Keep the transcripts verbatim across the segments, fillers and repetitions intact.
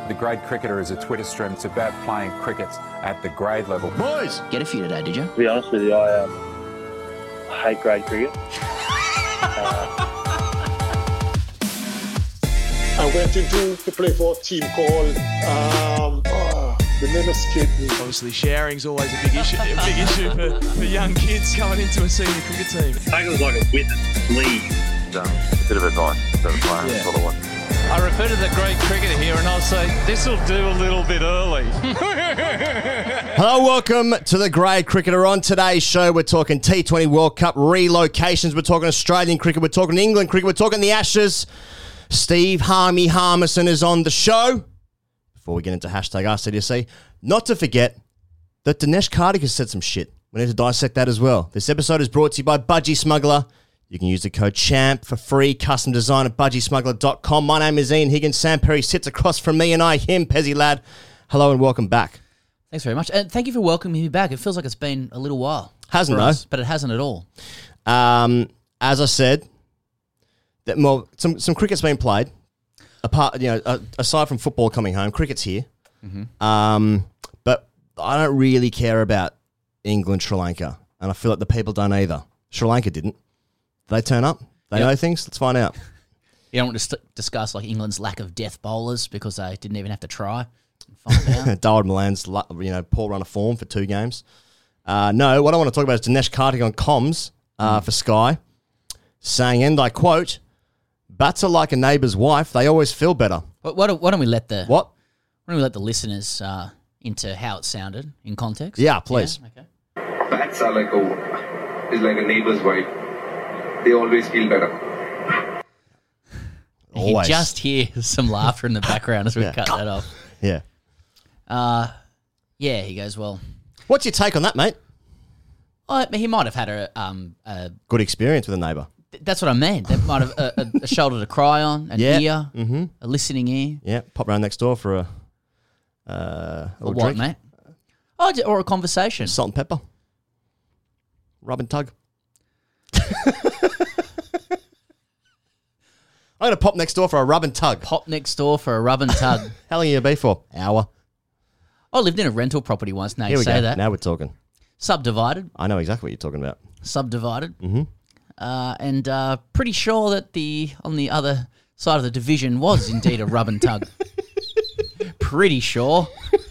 The Grade Cricketer is a Twitter stream. It's about playing cricket at the grade level. Boys! Get a few today, did you? To be honest with you, I, um, I hate grade cricket. uh, I went into to play for a team called, um, oh, the name escaped me. Obviously, sharing's always a big issue, a big issue for, for young kids coming into a senior cricket team. I think it was like a witness league. Um, a bit of advice to the player, Yeah. sort of one. I refer to the Grade Cricketer here and I'll say, this'll do a little bit early. Hello, welcome to the Grade Cricketer. On today's show, we're talking T twenty World Cup relocations. We're talking Australian cricket. We're talking England cricket. We're talking the Ashes. Steve Harmy Harmison is on the show. Before we get into hashtag R C D C, not to forget that Dinesh Karthik has said some shit. We need to dissect that as well. This episode is brought to you by Budgie Smuggler. You can use the code CHAMP for free custom design at budgie smuggler dot com. My name is Ian Higgins. Sam Perry sits across from me and I, him, Pezzy Lad. Hello and welcome back. Thanks very much. And thank you for welcoming me back. It feels like it's been a little while. Hasn't for though. us, but it hasn't at all. Um, as I said, that well, some some cricket's been played. Apart, you know, uh, aside from football coming home, cricket's here. Mm-hmm. Um, but I don't really care about England, Sri Lanka, and I feel like the people don't either. Sri Lanka didn't. Did they turn up? They Yep. know things. Let's find out. You don't want to st- discuss like England's lack of death bowlers because they didn't even have to try. And find out. Darwin Milan's, you know, poor run of form for two games. Uh, no, what I want to talk about is Dinesh Karthik on comms uh, Mm. for Sky, saying, and I quote, "Bats are like a neighbour's wife; they always feel better." Why why don't, why don't we let the What? Why don't we let the listeners uh, into how it sounded in context? Yeah, please. Yeah? Okay. Bats are like a is like a neighbor's wife. They always feel better. You Always. just hear some laughter in the background as we Yeah. cut that off. Yeah. Uh, yeah, he goes, well, What's your take on that, mate? oh, he might have had a, um, a Good experience with a neighbour. th- that's what I mean. That might have a, a, a shoulder to cry on, an Yeah. ear, Mm-hmm. a listening ear. Yeah, pop round next door for a, uh, a Or little what, drink. mate? Oh, j- or a conversation. Salt and pepper. Rub and tug. I'm going to pop next door for a rub and tug. Pop next door for a rub and tug. How long are you going to be for? Hour. I lived in a rental property once. Now Here you we say go. that. Now we're talking. Subdivided. I know exactly what you're talking about. Subdivided. Mhm. Uh, and uh, pretty sure that the on the other side of the division was indeed a rub and tug. Pretty sure.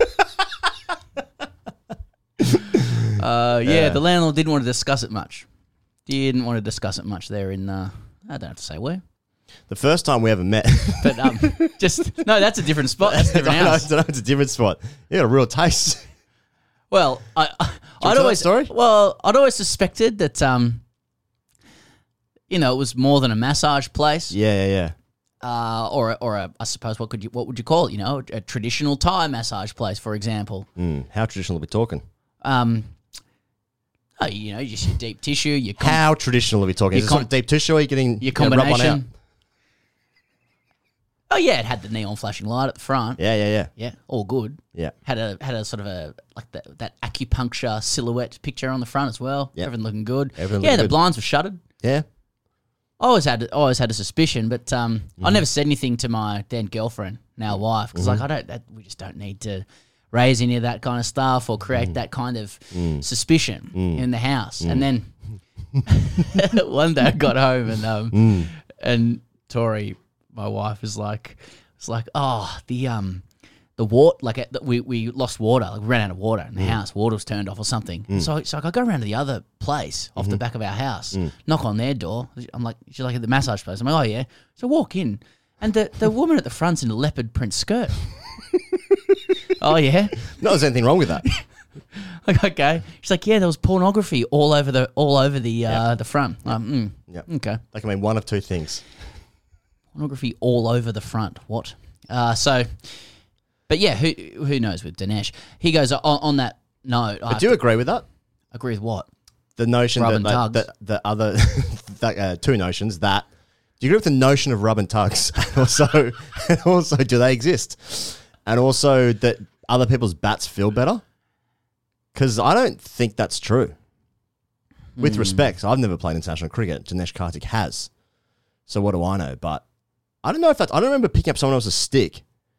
uh, yeah, Yeah. the landlord didn't want to discuss it much. Didn't want to discuss it much there in, uh, I don't have to say where. The first time we ever met. But um, just, no, that's a different spot. That's a different I know, house. I know, it's a different spot. You got a real taste. Well, I, I, tell I'd that always story? Well, I'd always suspected that, um, you know, it was more than a massage place, Yeah, yeah, yeah. uh, or a- or a, I suppose what could you what would you call it? You know, a traditional Thai massage place, for example. Mm, how traditional are we talking? Um, oh, you know, just your deep tissue, your com- How traditional are we talking? your Is it com- sort of deep tissue or are you getting your you know, rub one out? combination. Oh yeah, it had the neon flashing light at the front. Yeah, yeah, yeah. Yeah, all good. Yeah. Had a had a sort of a like that that acupuncture silhouette picture on the front as well. Yep. Everything looking good. Everything yeah, looking the good. blinds were shuttered. Yeah. I always had I always had a suspicion, but um, Mm-hmm. I never said anything to my then girlfriend, now wife, because like I don't that, we just don't need to raise any of that kind of stuff or create that kind of Mm. suspicion in the house. And then one day I got home and um Mm. and Tori, my wife, is like it's like oh the um. The water, like uh, we, we lost water, like we ran out of water in the house. Water was turned off or something. So, so I go around to the other place off the back of our house, knock on their door. I'm like, she's like at the massage place. I'm like, oh yeah. So I walk in, and the, the woman at the front's in a leopard print skirt. Oh yeah. No, there's anything wrong with that. Like okay. She's like, yeah, there was pornography all over the all over the uh, the front. Um, mm, Yep. Okay. That can mean one of two things. Pornography all over the front. What? Uh, so, but yeah, who who knows with Dinesh? He goes on, on that note. I But do you agree with that? agree with what? The notion Rub that, and that, tugs. that the other that, uh, two notions that do you agree with the notion of rub and tugs? And also, and also, do they exist? And also that other people's bats feel better? Because I don't think that's true. With Hmm. respect, I've never played international cricket. Dinesh Karthik has. So what do I know? But I don't know if that's... I don't remember picking up someone else's stick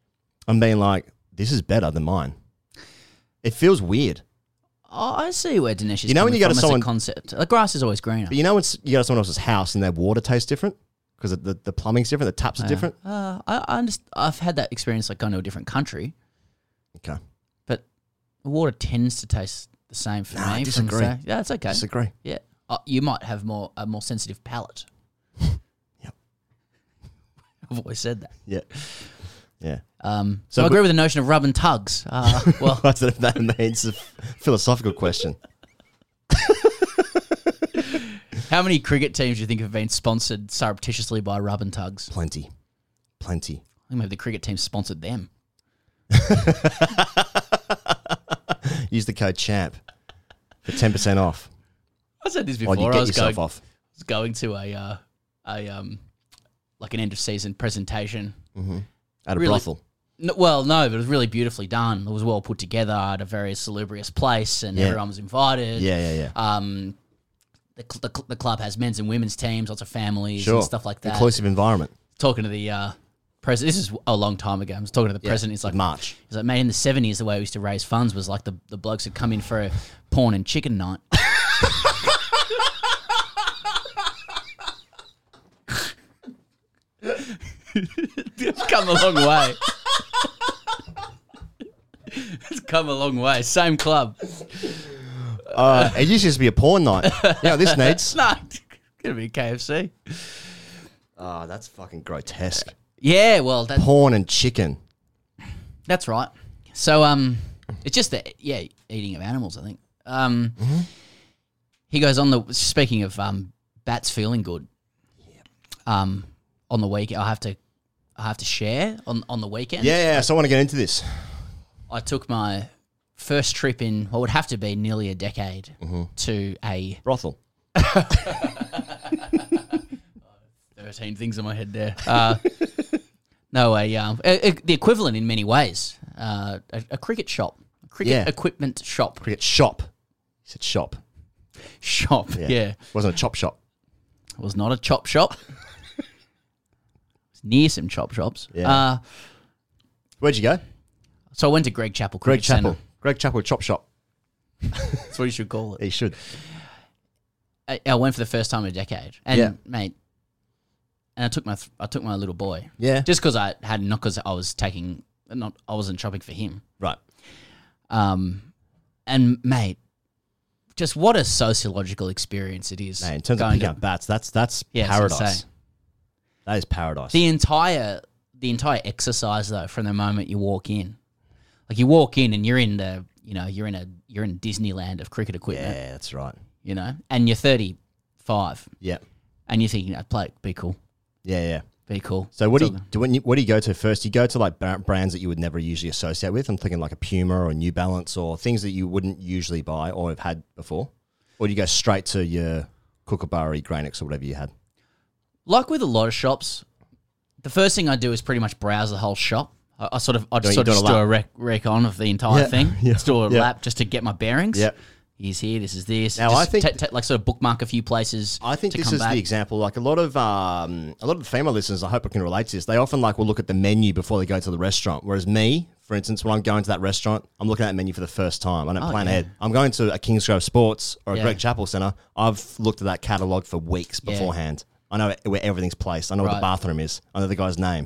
I'm being like, this is better than mine. It feels weird. Oh, I see where Dinesh is You know when coming you go to from as someone- a concept. The grass is always greener. But you know when s- you go to someone else's house and their water tastes different? Because the, the plumbing's different, the taps are different? Uh, I, I underst- I've had that experience like going to a different country, Okay. but water tends to taste the same for Nah, me. I from disagree. say- yeah, that's okay. Disagree. Yeah, uh, you might have more a more sensitive palate. Yep. I've always said that. Yeah. Yeah. Um, So so I we- agree with the notion of rub and tugs. Uh, well, I don't know if that means a philosophical question. how many cricket teams do you think have been sponsored surreptitiously by rub and tugs? Plenty. Plenty. I think maybe the cricket team sponsored them. Use the code CHAMP for ten percent off. I said this Or before. you get I was yourself going, off. was going to a uh, a um like an end of season presentation. At a Really- brothel. No, well, no, but it was really beautifully done. It was well put together at a very salubrious place, and Yeah. everyone was invited. Yeah, yeah, yeah. Um, the, cl- the, cl- the club has men's and women's teams, lots of families Sure. and stuff like that. Inclusive environment. Talking to the uh, president, this is a long time ago. I was talking to the Yeah. president. He's like, March. He's like, mate, in the seventies, the way we used to raise funds was like the, the blokes would come in for a porn and chicken night. It's come a long way. It's come a long way. Same club. Uh, it used to just be a porn night. Yeah, this needs. No, it's gonna be K F C. Oh, that's fucking grotesque. Yeah, well, that, Porn and chicken. that's right. So, um, it's just the yeah eating of animals. I think. Um, he goes on the speaking of um bats feeling good. Um, on the week I have to, I have to share on on the weekend. Yeah, yeah, so I want to get into this. I took my first trip in what would have to be nearly a decade to a Brothel. thirteen things in my head there. Uh, no, a, um, a, a the equivalent in many ways. Uh, a, a cricket shop, a cricket Yeah. equipment shop, Cricket shop. He said shop. shop. Yeah. Yeah, It wasn't a chop shop. it was not a chop shop. It was near some chop shops. Yeah. Uh, Where'd you go? so I went to Greg Chappell Greg Cricket Chappell. Centre. Greg Chappell chop shop. That's what you should call it. He should. I, I went for the first time in a decade, and Yeah. mate, and I took my th- I took my little boy. Yeah. Just because I had not because I was taking not I wasn't shopping for him. Right. Um, and mate, just what a sociological experience it is. Man, in terms of going picking to- up bats, that's that's Yeah, that's what I'm paradise. saying. That is paradise. the entire the entire exercise though, from the moment you walk in, like you walk in and you're in the you know you're in a you're in Disneyland of cricket equipment, yeah, that's right. you know, and you're thirty-five, Yeah. and you're thinking, I'd play, be cool, Yeah, yeah. be cool. So what do you, So- do when you what do you go to first? You go to like ba- brands that you would never usually associate with. I'm thinking like a Puma or a New Balance or things that you wouldn't usually buy or have had before. Or do you go straight to your Kookaburra, Granix or whatever you had? Like with a lot of shops, the first thing I do is pretty much browse the whole shop. I, I sort of I just you sort of do a just do lap. a rec, rec on of the entire Yeah, thing. yeah, Just do a yeah. lap just to get my bearings. Yep. He's here. This is this. Now, Just I think ta- ta- like sort of bookmark a few places. I think to this come is back. the example. Like a lot of um, a lot of the female listeners, I hope I can relate to this. They often like will look at the menu before they go to the restaurant. Whereas me, for instance, when I'm going to that restaurant, I'm looking at that menu for the first time. I don't Oh, plan yeah. ahead. I'm going to a Kingsgrove Sports or a Yeah. Greg Chappell Centre. I've looked at that catalogue for weeks Yeah. beforehand. I know where everything's placed. I know where the Right. bathroom is. I know the guy's name.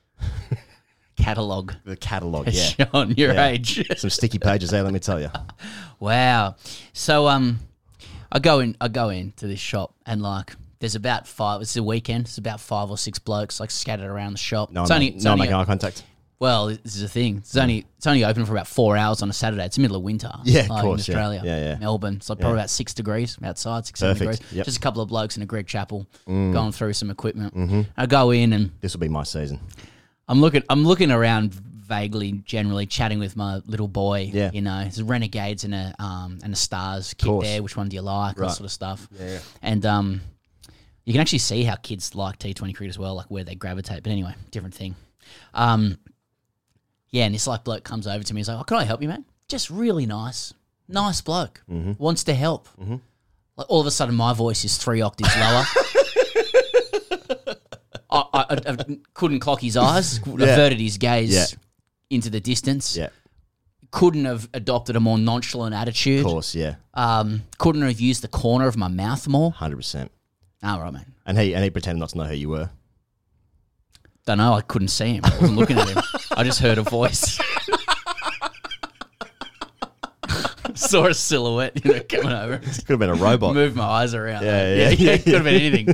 Catalog. The catalogue, yeah. Sean, your Yeah. age. Some sticky pages there, let me tell you. Wow. So um, I go in. I go into this shop and like there's about five. It's the weekend. It's about five or six blokes like scattered around the shop. No, it's I'm, only, not, it's no I'm only making a- eye contact. Well, this is the thing. It's only it's only open for about four hours on a Saturday. It's the middle of winter. Yeah, of like, course, in yeah. Australia, Yeah, yeah. Melbourne. It's like probably Yeah. about six degrees outside, six seven Perfect, degrees. yep. Just a couple of blokes in a Greg Chappell Mm. going through some equipment. Mm-hmm. I go in and This will be my season. I'm looking. I'm looking around vaguely, generally chatting with my little boy. Yeah. You know, there's a Renegades and a um and a Stars kit Course. there. Which one do you like? That Right. sort of stuff. Yeah. And um, you can actually see how kids like T twenty cricket as well, like where they gravitate. But anyway, different thing. Um, yeah, and this like bloke comes over to me. He's like, "Oh, can I help you, man?" Just really nice, nice bloke. Mm-hmm. Wants to help. Like all of a sudden, my voice is three octaves lower. I, I, I couldn't clock his eyes. Yeah. Averted his gaze. Yeah. into the distance. Yeah. Couldn't have adopted a more nonchalant attitude. Of course, yeah. Um, couldn't have used the corner of my mouth more. one hundred percent. All right, man. And he and he pretended not to know who you were. Don't know. I couldn't see him. I wasn't looking at him. I just heard a voice. Saw a silhouette, you know, coming over. Could have been a robot. Moved my eyes around. Yeah, yeah, yeah, yeah, Could have been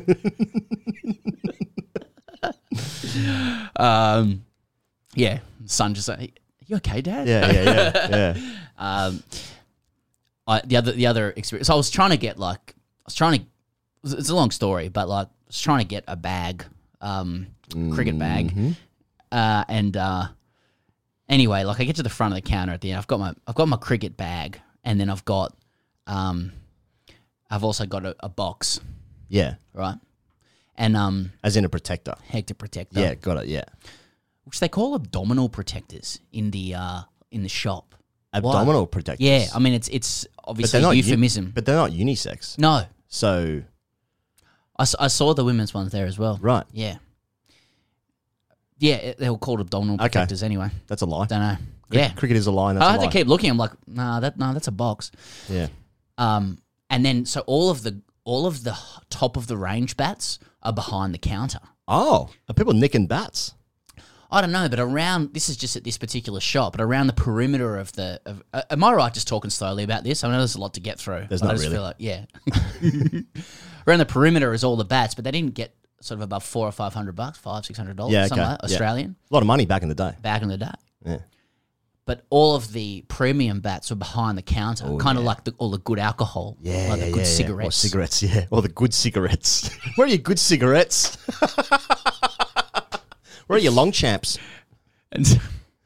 anything. um, yeah. Son just like, "Are you okay, Dad?" Yeah, yeah, yeah, yeah. um, I, the other the other experience. So I was trying to get like I was trying to. It's a long story, but like I was trying to get a bag, um, cricket bag, Mm-hmm. uh, and uh, anyway, like I get to the front of the counter at the end. I've got my I've got my cricket bag, and then I've got, um, I've also got a, a box, Yeah. right, and um, As in a protector. Hector protector, Yeah, got it, yeah. which they call abdominal protectors in the uh in the shop. Abdominal Why? protectors. Yeah, I mean it's it's But obviously they're not euphemism. uni- but they're not unisex. no, So, I, s- I saw the women's ones there as well. right. Yeah. Yeah, it- they were called abdominal Okay. protectors anyway. That's a lie. Don't know. Cric- yeah. Cricket is a lie. And that's I a had lie. to keep looking. I'm like, nah, that no, that's a box. Yeah. Um, and then so all of the all of the h- top of the range bats are behind the counter. Oh, are people nicking bats? I don't know, but around this is just at this particular shop, but around the perimeter of the. Of, uh, am I right just talking slowly about this? I know there's a lot to get through. There's but not I just really. Feel like, yeah. Around the perimeter is all the bats, but they didn't get sort of above four or five hundred bucks, five six hundred dollars, Yeah, something okay. like that, Yeah. Australian A lot of money back in the day. back in the day. Yeah. But all of the premium bats were behind the counter, kind of like the, all the good alcohol, Yeah, like yeah, the good yeah, yeah. cigarettes. Or cigarettes, yeah. Or the good cigarettes. Where are your good cigarettes? Where are your long champs? And,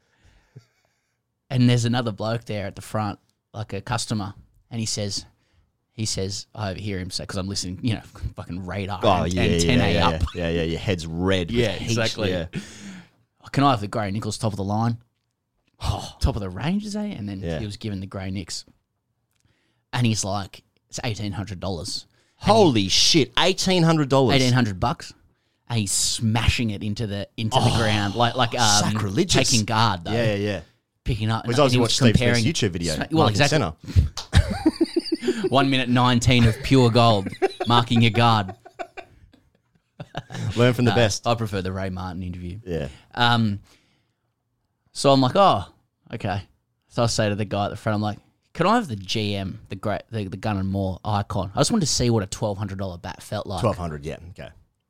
and there's another bloke there at the front, like a customer, and he says, he says, I overhear him say, because I'm listening, you know, fucking radar Oh, and, yeah, and yeah, ten A yeah, up. yeah, yeah, yeah. Your head's red. with Yeah, heat. exactly. Yeah. Can I have the Grey Nichols top of the line? Oh, top of the range, is he? And then Yeah. he was given the Grey Nicks. And he's like, it's eighteen hundred dollars. Holy shit, eighteen hundred dollars. eighteen hundred bucks. And he's smashing it into the into the ground, like like um, sacrilegious. taking guard though. Yeah, yeah, yeah. Picking up. We've and obviously he watched was Steve comparing Smith's YouTube video. Well, Marking exactly. Centre. One minute nineteen of pure gold, marking your guard. Learn from the No, best. I prefer the Ray Martin interview. Yeah. Um, so I'm like, oh, okay. So I say to the guy at the front, I'm like, can I have the G M, the great, the, the Gun and More icon? I just wanted to see what a twelve hundred dollar bat felt like. twelve hundred, yeah. Okay.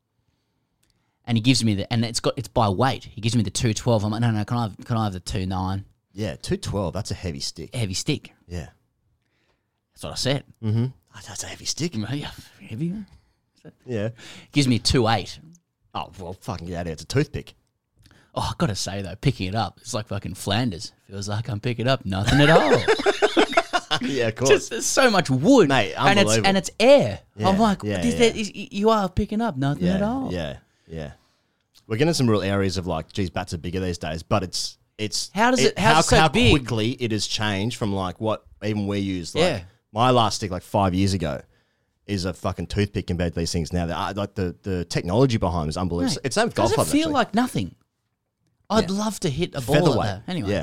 And he gives me the, and it's got, it's by weight. He gives me the two twelve. I'm like, no, no, can I have, can I have the two nine Yeah, two twelve, that's a heavy stick. heavy stick? Yeah. That's what I said. Mm-hmm. Oh, that's a heavy stick. Yeah, heavy. Yeah. Gives me a two eight. Oh, well, fucking get out of here. It's a toothpick. Oh, I gotta say though, picking it up, it's like fucking Flanders. Feels like I'm picking up nothing at all. Yeah, of course. Just there's so much wood, Mate, and it's unbelievable. and it's air. Yeah, I'm like, yeah, this, yeah. that is- you are picking up nothing yeah, at all. Yeah, yeah. We're getting some real areas of like, geez, bats are bigger these days, but it's it's How does it- how's how, it so how big? quickly it has changed from like what even we used. Like, Yeah. my last stick like five years ago is a fucking toothpick compared to these things now. That like the the technology behind them is unbelievable. Mate, It's same with golf does it clubs. feel actually. like nothing? I'd Yeah. love to hit a ball featherweight. at that. Anyway, Yeah.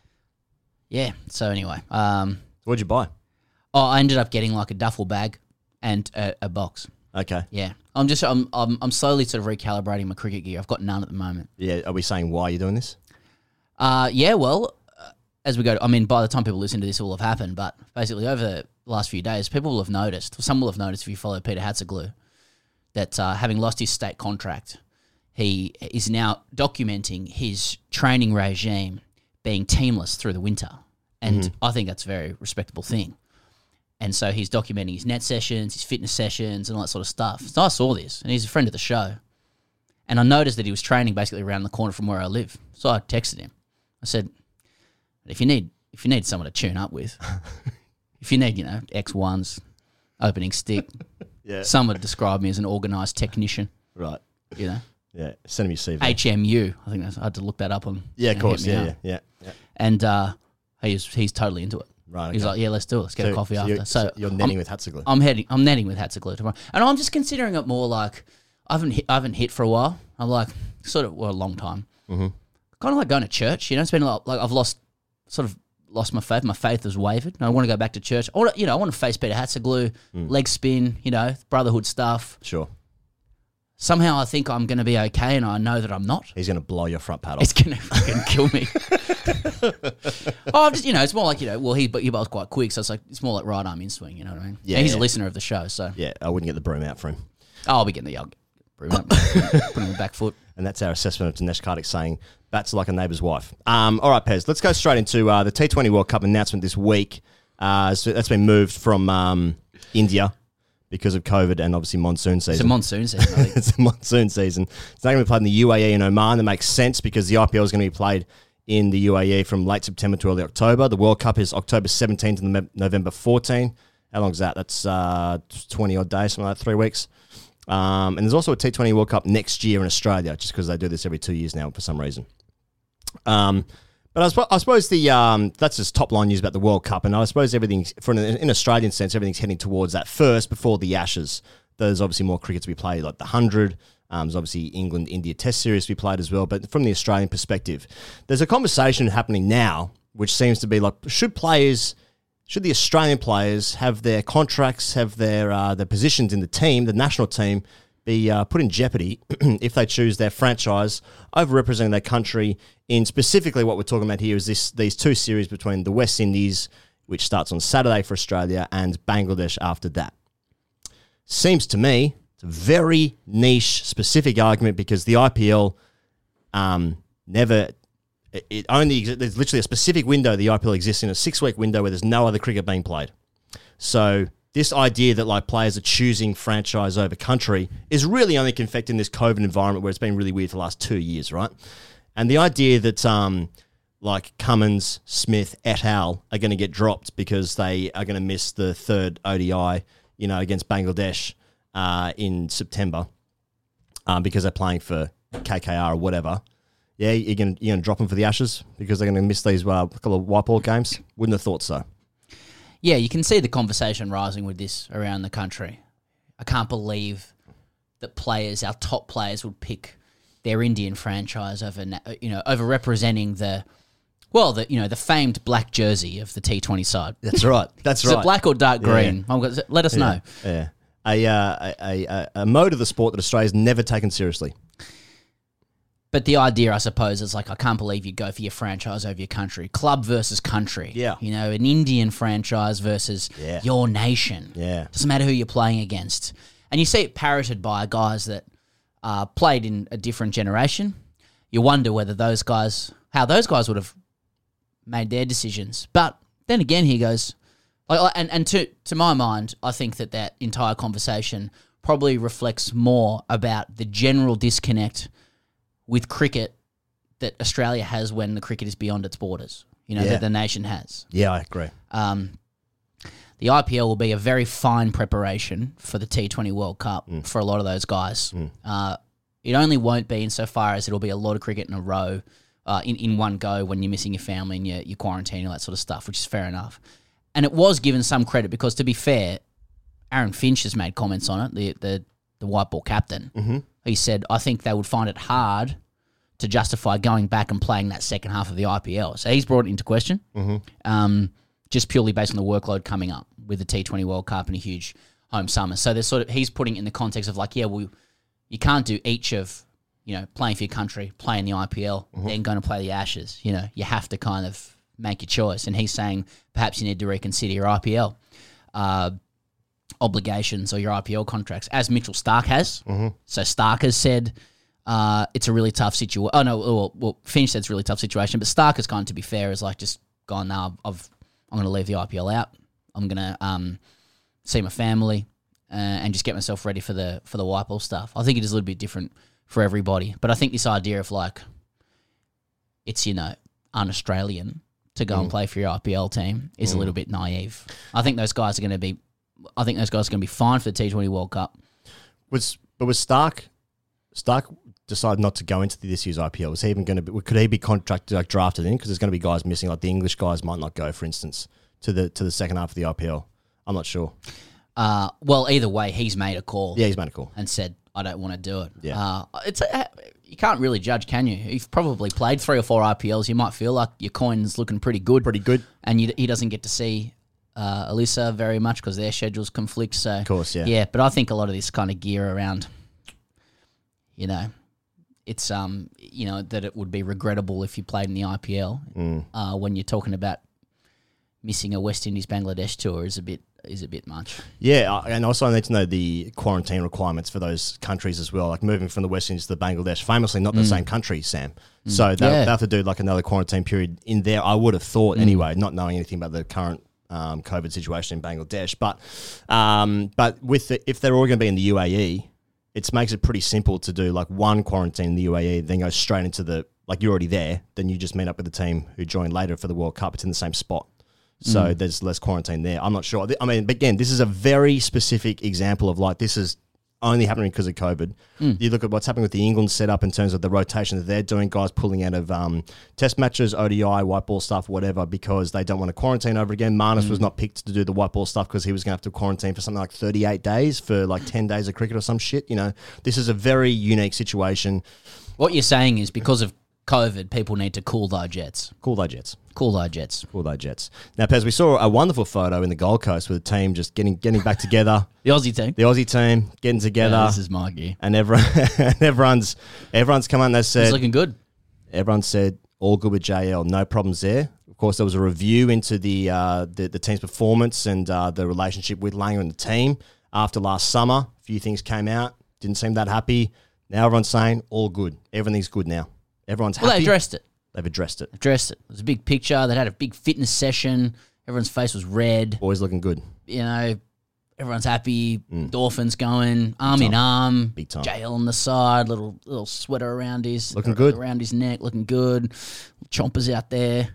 yeah. So anyway, um, What'd you buy? oh, I ended up getting like a duffel bag and a, a box. Okay. Yeah, I'm just I'm, I'm I'm slowly sort of recalibrating my cricket gear. I've got none at the moment. Yeah. Are we saying why you're doing this? Uh, yeah, well, uh, as we go, I mean, by the time people listen to this, it will have happened. But basically, over the last few days, people will have noticed, some will have noticed if you follow Peter Hatzeglu, that uh, having lost his state contract, he is now documenting his training regime being teamless through the winter. And I think that's a very respectable thing. And so he's documenting his net sessions, his fitness sessions, and all that sort of stuff. So I saw this, and he's a friend of the show. And I noticed that he was training basically around the corner from where I live. So I texted him. I said, if you need if you need someone to tune up with, if you need, you know, X ones, opening stick, Yeah. some would describe me as an organised technician, Right. you know. Yeah. Send me your C V. H M U, I think that's, I had to look that up on. yeah, of you know, course. hit me Yeah, up. yeah, yeah, yeah. And uh, he's, he's totally into it. Right. He's okay. like, yeah, let's do it. Let's get So- a coffee so after. You're, So you're I'm- netting with Hatzeglu. I'm heading. I'm netting with Hatzeglu tomorrow, and I'm just considering it more like I haven't hit, I haven't hit for a while. I'm like sort of well a long time. Mm-hmm. kind of like going to church. You know, it's been a lot, like I've lost sort of lost my faith. My faith has wavered. And I want to go back to church. I want to, you know, I want to face Peter Hatzoglou, mm. leg spin, you know, brotherhood stuff. Sure. Somehow I think I'm going to be okay, and I know that I'm not. He's going to blow your front pad off. It's going to fucking kill me. oh, I'm just, you know, it's more like, you know, well, he but you both quite quick, so it's like it's more like right arm in swing. You know what I mean? Yeah. And he's yeah. a listener of the show, so yeah, I wouldn't get the broom out for him. Oh, I'll be getting the I'll get the broom out, put him on the back foot. And that's our assessment of Dinesh Karthik saying bats are like a neighbour's wife. Um, all right, Pez, let's go straight into uh, the T twenty World Cup announcement this week. Uh, so that's been moved from um, India because of COVID and obviously monsoon season. It's a monsoon season, I think. It's a monsoon season. It's not going to be played in the U A E and Oman. That makes sense because the I P L is going to be played in the U A E from late September to early October. The World Cup is October seventeenth to November fourteenth. How long is that? That's uh, twenty-odd days, something like that, three weeks. Um, and there's also a T twenty World Cup next year in Australia, just because they do this every two years now for some reason. Um, but I, sp- I suppose the um, that's just top line news about the World Cup, and I suppose everything, for an, in Australian sense, everything's heading towards that first before the Ashes. There's obviously more cricket to be played, like the Hundred. Um, there's obviously England-India Test Series to be played as well. But from the Australian perspective, there's a conversation happening now, which seems to be like, should players, should the Australian players have their contracts, have their uh, their positions in the team, the national team, be uh, put in jeopardy if they choose their franchise over representing their country in specifically what we're talking about here is this these two series between the West Indies, which starts on Saturday for Australia, and Bangladesh after that. Seems to me it's a very niche, specific argument because the I P L um, never... It only there's literally a specific window the I P L exists in, a six-week window where there's no other cricket being played. So this idea that like players are choosing franchise over country is really only confecting this COVID environment where it's been really weird for the last two years, right? And the idea that um, like Cummins, Smith, et al. Are going to get dropped because they are going to miss the third O D I, you know, against Bangladesh uh, in September um, because they're playing for K K R or whatever. Yeah, you're going you're to drop them for the Ashes because they're going to miss these uh, couple of white ball games? Wouldn't have thought so. Yeah, you can see the conversation rising with this around the country. I can't believe that players, our top players, would pick their Indian franchise over, you know, over representing the, well, the you know the famed black jersey of the T twenty side. That's right. That's Is right. it black or dark green? Yeah. Let us yeah. know. Yeah, a, uh, a, a a mode of the sport that Australia's never taken seriously. But the idea, I suppose, is like, I can't believe you go for your franchise over your country. Club versus country. Yeah. You know, an Indian franchise versus yeah. your nation. Yeah. Doesn't matter who you're playing against. And you see it parroted by guys that uh, played in a different generation. You wonder whether those guys, how those guys would have made their decisions. But then again, he goes, like, and, and to, to my mind, I think that that entire conversation probably reflects more about the general disconnect with cricket that Australia has when the cricket is beyond its borders, you know, yeah. that the nation has. Yeah, I agree. Um, the I P L will be a very fine preparation for the T twenty World Cup mm. for a lot of those guys. Mm. Uh, it only won't be insofar as it'll be a lot of cricket in a row, uh, in, in one go when you're missing your family and your, your quarantine and all that sort of stuff, which is fair enough. And it was given some credit because, to be fair, Aaron Finch has made comments on it, the the, the white ball captain. Mm-hmm. He said, I think they would find it hard to justify going back and playing that second half of the I P L. So he's brought it into question, mm-hmm. um, just purely based on the workload coming up with the T twenty World Cup and a huge home summer. So there's sort of he's putting it in the context of like, yeah, well, you can't do each of, you know, playing for your country, playing the I P L, mm-hmm. then going to play the Ashes. You know, you have to kind of make your choice. And he's saying perhaps you need to reconsider your I P L uh, obligations or your I P L contracts, as Mitchell Starc has. Mm-hmm. So Starc has said uh, it's a really tough situation. Oh, no, well, well, Finch said it's a really tough situation, but Starc has gone, to be fair, is like just gone, now I've, I'm going to leave the I P L out. I'm going to um, see my family uh, and just get myself ready for the for the white ball stuff. I think it is a little bit different for everybody. But I think this idea of like, it's, you know, un-Australian to go mm. and play for your I P L team is mm. a little bit naive. I think those guys are going to be, I think those guys are going to be fine for the T twenty World Cup. Was But was Starc, Starc decided not to go into this year's I P L? Was he even going to be, could he be contracted, like drafted in? Because there's going to be guys missing, like the English guys might not go, for instance, to the to the second half of the I P L. I'm not sure. Uh, well, either way, he's made a call. Yeah, he's made a call. And said, I don't want to do it. Yeah. Uh, it's a, you can't really judge, can you? You've probably played three or four I P Ls. You might feel like your coin's looking pretty good. Pretty good. And you, he doesn't get to see uh, Alyssa very much because their schedules conflict. So, Of course, yeah. Yeah, but I think a lot of this kind of gear around, you know, it's, um, you know, that it would be regrettable if you played in the I P L Mm. uh, when you're talking about missing a West Indies Bangladesh tour is a bit is a bit much. Yeah, uh, and also I need to know the quarantine requirements for those countries as well. Like moving from the West Indies to Bangladesh, famously not the same country, Sam. So they'll, Yeah. they'll have to do like another quarantine period in there. I would have thought anyway, not knowing anything about the current um, COVID situation in Bangladesh. But um, but with the, if they're all going to be in the U A E, it makes it pretty simple to do like one quarantine in the U A E, then go straight into the like you're already there. Then you just meet up with the team who joined later for the World Cup. It's in the same spot. So there's less quarantine there. I'm not sure. I mean, but again, this is a very specific example of like this is only happening because of COVID. You look at what's happening with the England setup in terms of the rotation that they're doing, guys pulling out of um, test matches, O D I, white ball stuff, whatever, because they don't want to quarantine over again. Marnus was not picked to do the white ball stuff because he was going to have to quarantine for something like thirty-eight days for like ten days of cricket or some shit. You know, this is a very unique situation. What you're saying is because of COVID, people need to cool their jets. Cool thy jets. Cool their jets. Cool thy jets. Now, Pez, we saw a wonderful photo in the Gold Coast with the team just getting getting back together. The Aussie team. The Aussie team getting together. Yeah, this is my gear. And everyone, and everyone's everyone's come out and they It's said, looking good. everyone said, all good with J L, no problems there. Of course, there was a review into the uh, the, the team's performance and uh, the relationship with Langer and the team after last summer. A few things came out, didn't seem that happy. Now everyone's saying, all good. Everything's good now. Everyone's happy. Well, they addressed it. They've addressed it. Addressed it. It was a big picture. They had a big fitness session. Everyone's face was red. Always looking good. You know, everyone's happy. Dolphins going arm in arm. Big time. J L on the side. Little little sweater around his Looking good. around his neck. Looking good. Chompers out there.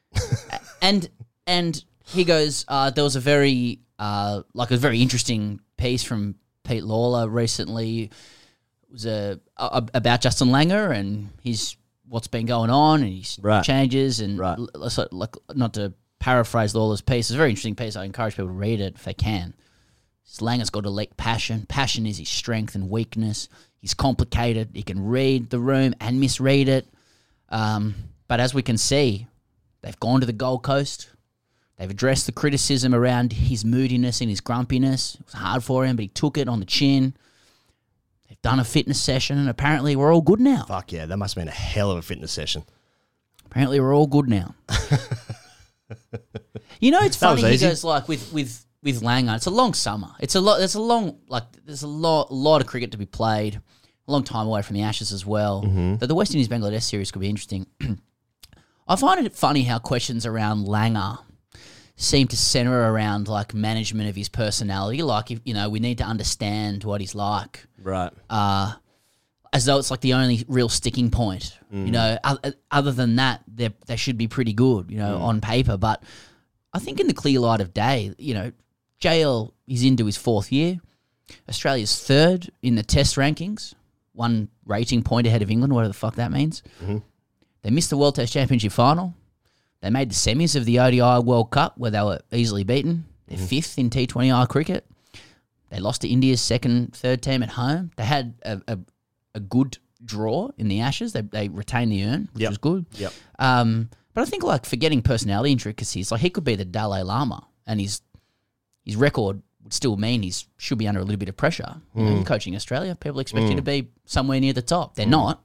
and and he goes. Uh, there was a very uh, like a very interesting piece from Pete Lawler recently. It was a, a about Justin Langer and his. What's been going on and his Right. changes and Right. l- l- so, like not to paraphrase Lawler's piece, it's a very interesting piece. I encourage people to read it if they can. Langer's got a elite passion. Passion is his strength and weakness. He's complicated. He can read the room and misread it. Um, but as we can see, they've gone to the Gold Coast. They've addressed the criticism around his moodiness and his grumpiness. It was hard for him, but he took it on the chin. They've done a fitness session, and apparently we're all good now. Fuck yeah, that must have been a hell of a fitness session. Apparently we're all good now. You know, it's That was funny. He easy. goes like with with with Langer. It's a long summer. It's a lot. There's a long like there's a lot a lot of cricket to be played. A long time away from the Ashes as well. Mm-hmm. But the West Indies Bangladesh series could be interesting. I find it funny how questions around Langer seem to center around like management of his personality. Like if you know, we need to understand what he's like. Right. Uh, as though it's like the only real sticking point. Mm. You know, other, other than that, they they should be pretty good, you know, Mm. on paper. But I think in the clear light of day, you know, J L is into his fourth year. Australia's third in the Test rankings, one rating point ahead of England, whatever the fuck that means. Mm-hmm. They missed the World Test Championship final. They made the semis of the O D I World Cup where they were easily beaten. They're Mm-hmm. fifth in T twenty I cricket. They lost to India's second, third team at home. They had a, a, a good draw in the Ashes. They they retained the urn, which Yep. was good. Yep. Um, but I think like forgetting personality intricacies, like he could be the Dalai Lama, and his his record would still mean he's should be under a little bit of pressure. You Mm. know, you're coaching Australia, people expect you to be somewhere near the top. They're not.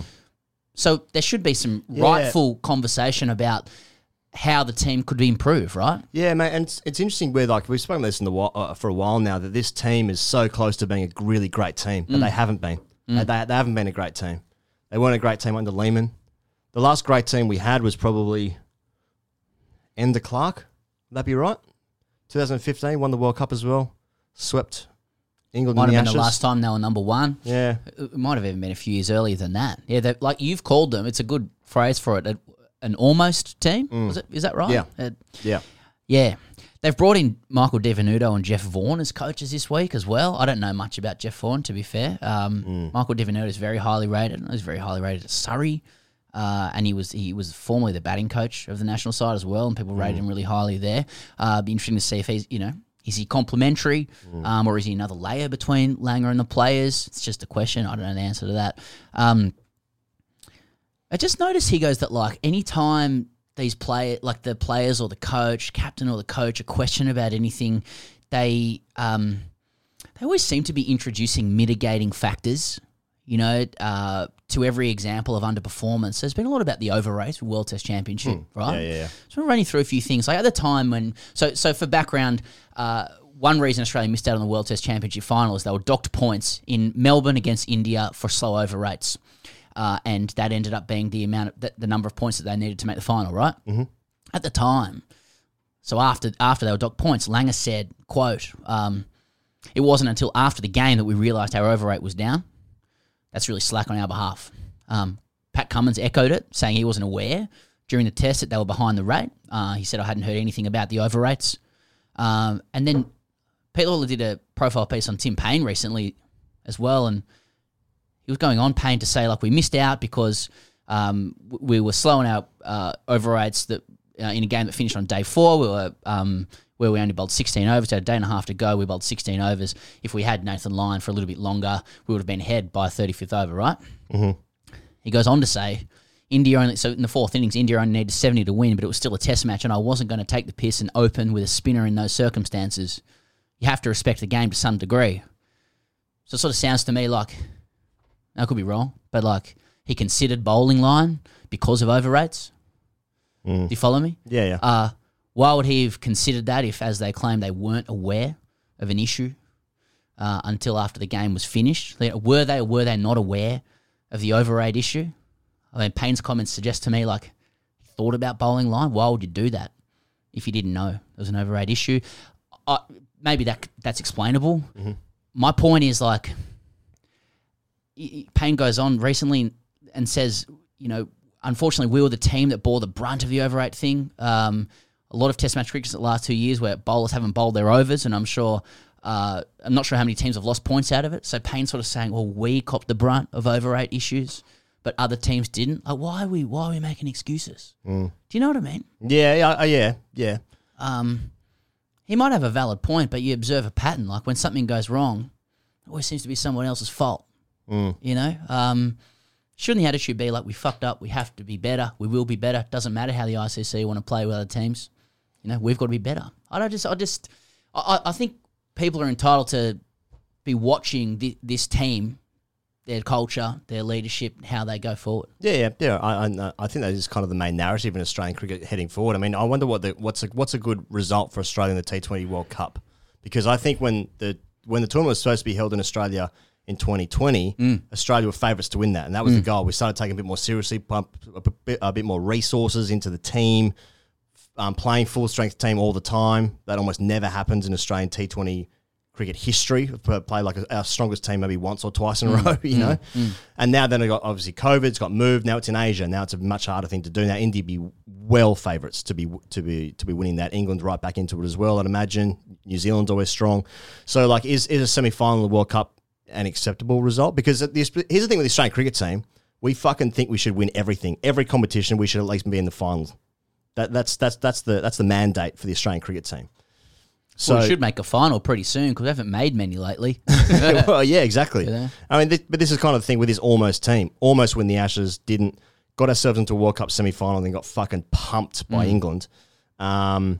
So there should be some Yeah. rightful conversation about how the team could be improved, right? Yeah, mate, and it's, it's interesting where like we've spoken about this in the whi- uh, for a while now that this team is so close to being a really great team, but they haven't been. They, they, they haven't been a great team. They weren't a great team under Lehman. The last great team we had was probably Ender Clark. Would that be right? twenty fifteen won the World Cup as well. Swept England Might in the have been Ashes. the last time they were number one. Yeah, It might have even been a few years earlier than that. Yeah, they- like you've called them. It's a good phrase for it. a- An almost team. Was it? Is that right? Yeah. Uh, yeah. yeah. They've brought in Michael Devenuto and Jeff Vaughan as coaches this week as well. I don't know much about Jeff Vaughan, to be fair. Um, Michael Devenuto is very highly rated. He's very highly rated at Surrey, uh, and he was he was formerly the batting coach of the national side as well, and people rated him really highly there. Uh, be interesting to see if he's you know is he complementary, um, or is he another layer between Langer and the players? It's just a question. I don't know the answer to that. Um, I just noticed he goes that like anytime these play like the players or the coach, captain or the coach, are questioned about anything, they um they always seem to be introducing mitigating factors. You know, uh, to every example of underperformance. There's been a lot about the overrate World Test Championship, Mm. right? Yeah, yeah, yeah. So I'm running through a few things. Like at the time when, so so for background, uh, one reason Australia missed out on the World Test Championship final is they were docked points in Melbourne against India for slow overrates, uh, and that ended up being the amount of the, the number of points that they needed to make the final, right? Mm-hmm. At the time, so after after they were docked points, Langer said, "quote um, It wasn't until after the game that we realised our overrate was down. That's really slack on our behalf." Um, Pat Cummins echoed it, saying he wasn't aware during the test that they were behind the rate. Uh, he said, "I hadn't heard anything about the overrates." Um, and then Pete Lawler did a profile piece on Tim Payne recently as well, and he was going on, Payne, to say, like, we missed out because um, we were slowing our uh, overrates that uh, in a game that finished on day four. We were um, where we only bowled sixteen overs, had a day and a half to go. We bowled sixteen overs. If we had Nathan Lyon for a little bit longer, we would have been ahead by thirty-fifth over, right? Mm-hmm. He goes on to say, India only, so in the fourth innings, India only needed seventy to win, but it was still a test match, and I wasn't going to take the piss and open with a spinner in those circumstances. You have to respect the game to some degree. So it sort of sounds to me like, I could be wrong, but like he considered bowling line because of overrates. Mm. Do you follow me? Yeah, yeah. Uh, why would he have considered that if, as they claim, they weren't aware of an issue uh, until after the game was finished? Were they or were they not aware of the overrate issue? I mean, Payne's comments suggest to me, like, he thought about bowling line. Why would you do that if you didn't know there was an overrate issue? Uh, maybe that that's explainable. Mm-hmm. My point is, like, Payne goes on recently and says, you know, unfortunately, we were the team that bore the brunt of the overrate thing. Um, a lot of Test match crickets the last two years where bowlers haven't bowled their overs, and I'm sure, uh, I'm not sure how many teams have lost points out of it. So Payne's sort of saying, well, we copped the brunt of overrate issues, but other teams didn't. Like, why are we why are we making excuses? Mm. Do you know what I mean? Yeah, yeah, yeah, yeah. Um, he might have a valid point, but you observe a pattern. Like when something goes wrong, it always seems to be someone else's fault. Mm. You know, um, shouldn't the attitude be like, we fucked up, we have to be better, we will be better. Doesn't matter how the I C C want to play with other teams. You know, we've got to be better. I don't just, I just, I, I think people are entitled to be watching the, this team, their culture, their leadership, how they go forward. Yeah, yeah, yeah. I, I, I think that is kind of the main narrative in Australian cricket heading forward. I mean, I wonder what the what's a, what's a good result for Australia in the T twenty World Cup, because I think when the when the tournament was supposed to be held in Australia in twenty twenty, mm. Australia were favourites to win that, and that was mm. the goal. We started taking a bit more seriously, pump a bit, a bit more resources into the team, um, playing full strength team all the time. That almost never happens in Australian T twenty cricket history. We've played like our strongest team maybe once or twice in a mm. row, you know. Mm. And now then it got obviously COVID, it's got moved. Now it's in Asia. Now it's a much harder thing to do. Now India be well favourites to be to be to be winning that. England's right back into it as well, I'd imagine. New Zealand's always strong. So like, is is a semi final of the World Cup an acceptable result? Because this, here's the thing with the Australian cricket team, we fucking think we should win everything, every competition. We should at least be in the finals. That that's that's that's the that's the mandate for the Australian cricket team. So well, we should make a final pretty soon because we haven't made many lately. Well, yeah, exactly. Yeah. I mean, this, but this is kind of the thing with this almost team. Almost when the Ashes didn't got ourselves into a World Cup semi final and then got fucking pumped by mm. England. Um,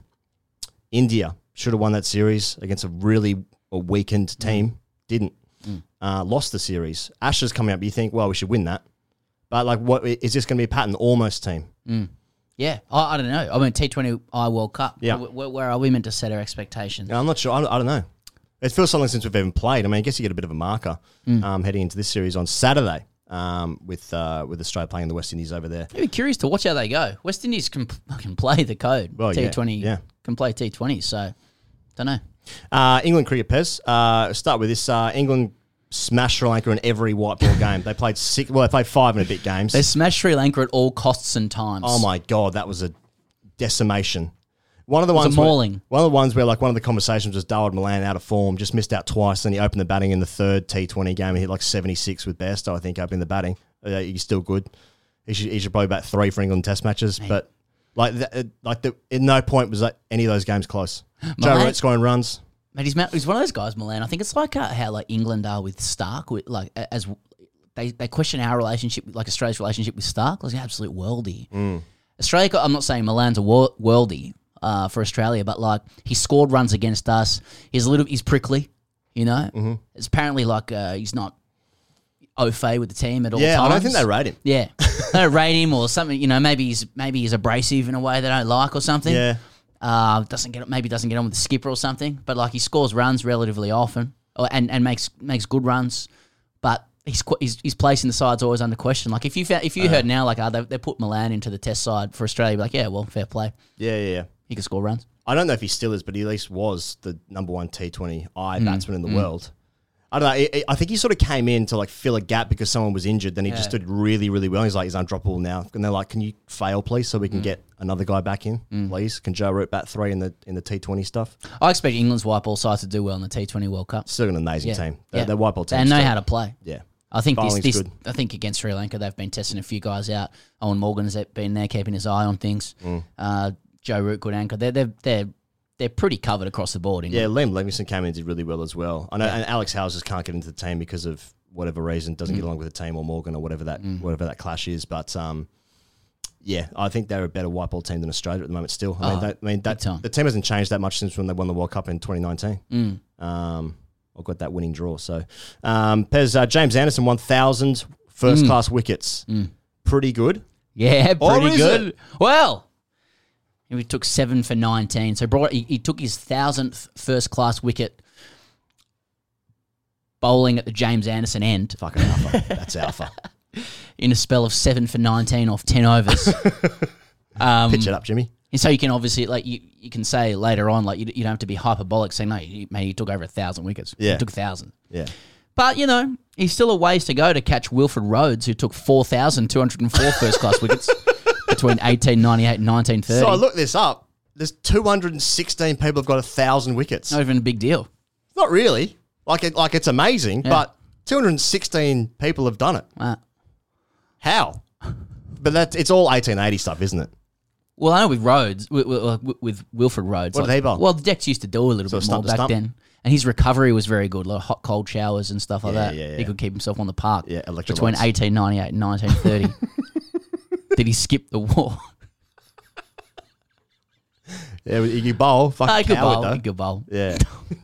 India should have won that series against a really a weakened team. Mm. Didn't. Mm. Uh, lost the series. Ashes coming up, you think, well, we should win that. But like, what is this going to be a pattern? Almost team. Mm. Yeah, I, I don't know. I mean, T twenty I World Cup. Yeah, where, where are we meant to set our expectations? Yeah, I'm not sure. I, I don't know. It feels so long since we've even played. I mean, I guess you get a bit of a marker mm. um, heading into this series on Saturday um, with uh, with Australia playing the West Indies over there. I'd be curious to watch how they go. West Indies can can play the code. Well, T twenty yeah, yeah. can play T twenty. So, don't know. Uh, England cricket, Pez. Uh, start with this. Uh, England smashed Sri Lanka in every white ball game. They played six. Well, they played five and a bit games. They smashed Sri Lanka at all costs and times. Oh my god, that was a decimation. One of the ones, a mauling. Where, one of the ones where like one of the conversations was Dawid Malan out of form, just missed out twice, and he opened the batting in the third T twenty game. He hit like seventy-six with Bairstow, I think, opening the batting. Uh, he's still good. He should he should probably bat three for England Test matches, Man. but like the, like the, at no point was like any of those games close. Joe Root scoring runs. Mate, he's, he's one of those guys, Milan. I think it's like uh, how like England are with Stark, with, like as they, they question our relationship, like Australia's relationship with Stark. Like, an absolute worldie. Mm. Australia, got, I'm not saying Milan's a wor- worldie uh, for Australia, but like he scored runs against us. He's a little, he's prickly, you know. Mm-hmm. It's apparently like uh, he's not au fait with the team at all yeah, times. I don't think they rate him. Yeah, they don't rate him or something. You know, maybe he's maybe he's abrasive in a way they don't like or something. Yeah, uh, doesn't get maybe doesn't get on with the skipper or something. But like he scores runs relatively often, or, and and makes makes good runs, but. He's, he's his place in the side's always under question. Like if you found, if you uh, heard now, like oh, they they put Milan into the Test side for Australia, you'd be like yeah, well, fair play. Yeah, yeah, yeah. He can score runs. I don't know if he still is, but he at least was the number one T twenty I mm. batsman in the mm. world. I don't know. It, it, I think he sort of came in to like fill a gap because someone was injured. Then he yeah. just did really, really well. He's like he's undroppable now, and they're like, "Can you fail, please, so we can mm. get another guy back in, mm. please? Can Joe Root bat three in the in the T twenty stuff?" I expect England's white ball side to do well in the T twenty World Cup. Still an amazing yeah. team. They're, yeah. they're white ball team. They know still. how to play. Yeah. I think this, this good. I think against Sri Lanka they've been testing a few guys out. Owen Morgan's been there keeping his eye on things. Mm. Uh, Joe Root, good anchor. They're they're they're they're pretty covered across the board. Yeah, Liam Livingston came in and did really well as well. I know, yeah. and Alex Howes just can't get into the team because of whatever reason, doesn't mm. get along with the team or Morgan or whatever that mm. whatever that clash is. But um, yeah, I think they're a better white ball team than Australia at the moment. Still, I oh, mean, that, I mean that the team hasn't changed that much since when they won the World Cup in twenty nineteen. Mm. Um, I've got that winning draw. So, um, Pez, uh, James Anderson, one thousand first mm. class wickets. Mm. Pretty good. Yeah, pretty good. It? Well, he took seven for nineteen. So brought he, he took his thousandth first class wicket bowling at the James Anderson end. Fucking alpha. That's alpha. In a spell of seven for nineteen off ten overs. um, Pitch it up, Jimmy. And so you can obviously, like, you, you can say later on, like, you, you don't have to be hyperbolic saying, no, he, mate, he took over a thousand wickets. Yeah. He took a thousand. Yeah. But, you know, he's still a ways to go to catch Wilfred Rhodes, who took four thousand two hundred four first-class wickets between eighteen ninety-eight and nineteen thirty. So I looked this up. There's two hundred sixteen people have got a thousand wickets. Not even a big deal. Not really. Like, it, like it's amazing, yeah. but two hundred sixteen people have done it. Uh, How? But that's it's all eighteen eighty stuff, isn't it? Well, I know with Rhodes, with, with, with Wilfred Rhodes. What like, did they bowl? Well, the Decks used to do a little so bit more back stump. then. And his recovery was very good, a lot of hot, cold showers and stuff like yeah, that. Yeah, yeah. He could keep himself on the park yeah, between eighteen ninety-eight and nineteen thirty. Did he skip the war? Yeah, you could bowl. Fucking I could coward, bowl. though. He could bowl. Yeah.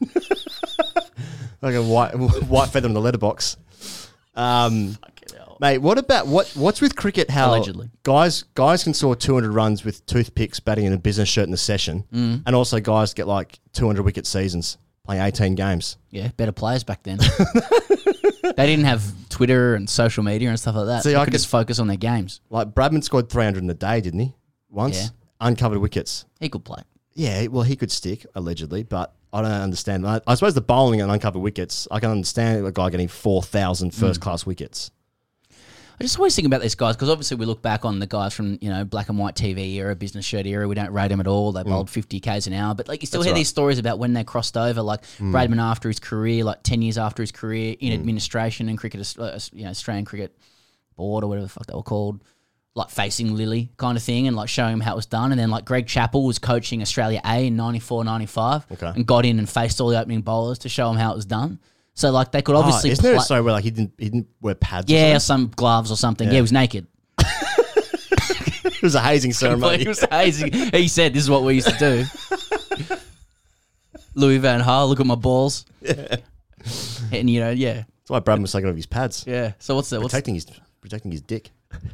Like a white white feather in the letterbox. Um, mate, what about what? What's with cricket? How Allegedly. guys guys can score two hundred runs with toothpicks batting in a business shirt in the session, mm. and also guys get like two hundred wicket seasons playing eighteen games. Yeah, better players back then. They didn't have Twitter and social media and stuff like that. See, they I could, could just focus on their games. Like Bradman scored three hundred in a day, didn't he? Once yeah. uncovered wickets. He could play. Yeah, well, he could stick allegedly, but I don't understand. I, I suppose the bowling and uncovered wickets, I can understand a guy getting four thousand first-class mm. wickets. I just always think about these guys because obviously we look back on the guys from, you know, black and white T V era, business shirt era. We don't rate them at all. They bowled mm. fifty kays an hour. But, like, you still That's hear right. these stories about when they crossed over, like mm. Bradman after his career, like ten years after his career in mm. administration and cricket, uh, you know, Australian Cricket Board or whatever the fuck they were called, like facing Lily kind of thing and, like, showing him how it was done. And then, like, Greg Chappell was coaching Australia A in ninety-four ninety-five okay. and got in and faced all the opening bowlers to show him how it was done. So, like, they could obviously... Oh, isn't there a story where, like, he didn't he didn't wear pads or Yeah, something? some gloves or something. Yeah, Yeah. he was naked. It was a hazing ceremony. It was hazing. He said, this is what we used to do. Louis Van Gaal, look at my balls. Yeah. And, you know, yeah. That's why Bradman was taking off his pads. Yeah. So what's that? What's Protecting his, protecting his dick.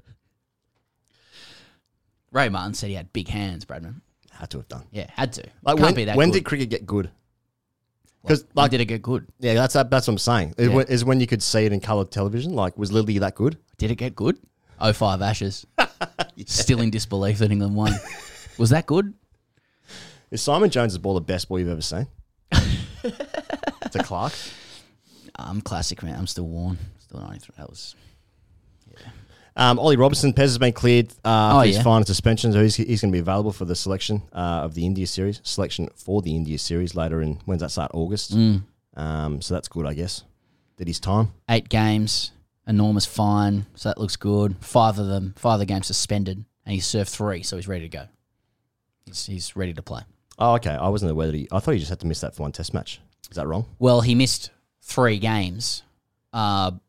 Ray Martin said he had big hands, Bradman. Had to have done. Yeah, had to. Like Can't when, be that when good. did cricket get good? Because Like, like, did it get good? Yeah, that's that's what I'm saying. Is, Yeah. when, is when you could see it in coloured television. Like, was Lily that good? Did it get good? oh five Ashes. yeah. Still in disbelief that England won. Was that good? Is Simon Jones' ball the best ball you've ever seen? To Clark? I'm classic, man. I'm still worn. Still ninety-three. That was... Um, Ollie Robinson, Pez has been cleared uh, after Oh, his yeah. final suspension, so he's, he's going to be available for the selection uh, of the India series. Selection for the India series later in, when's that start? August. Mm. Um, so that's good, I guess. Did his time. Eight games, enormous fine, so that looks good. Five of them, five of the games suspended, and he's served three, so he's ready to go. He's, he's ready to play. Oh, okay. I wasn't aware that he... I thought he just had to miss that for one test match. Is that wrong? Well, he missed three games. Uh,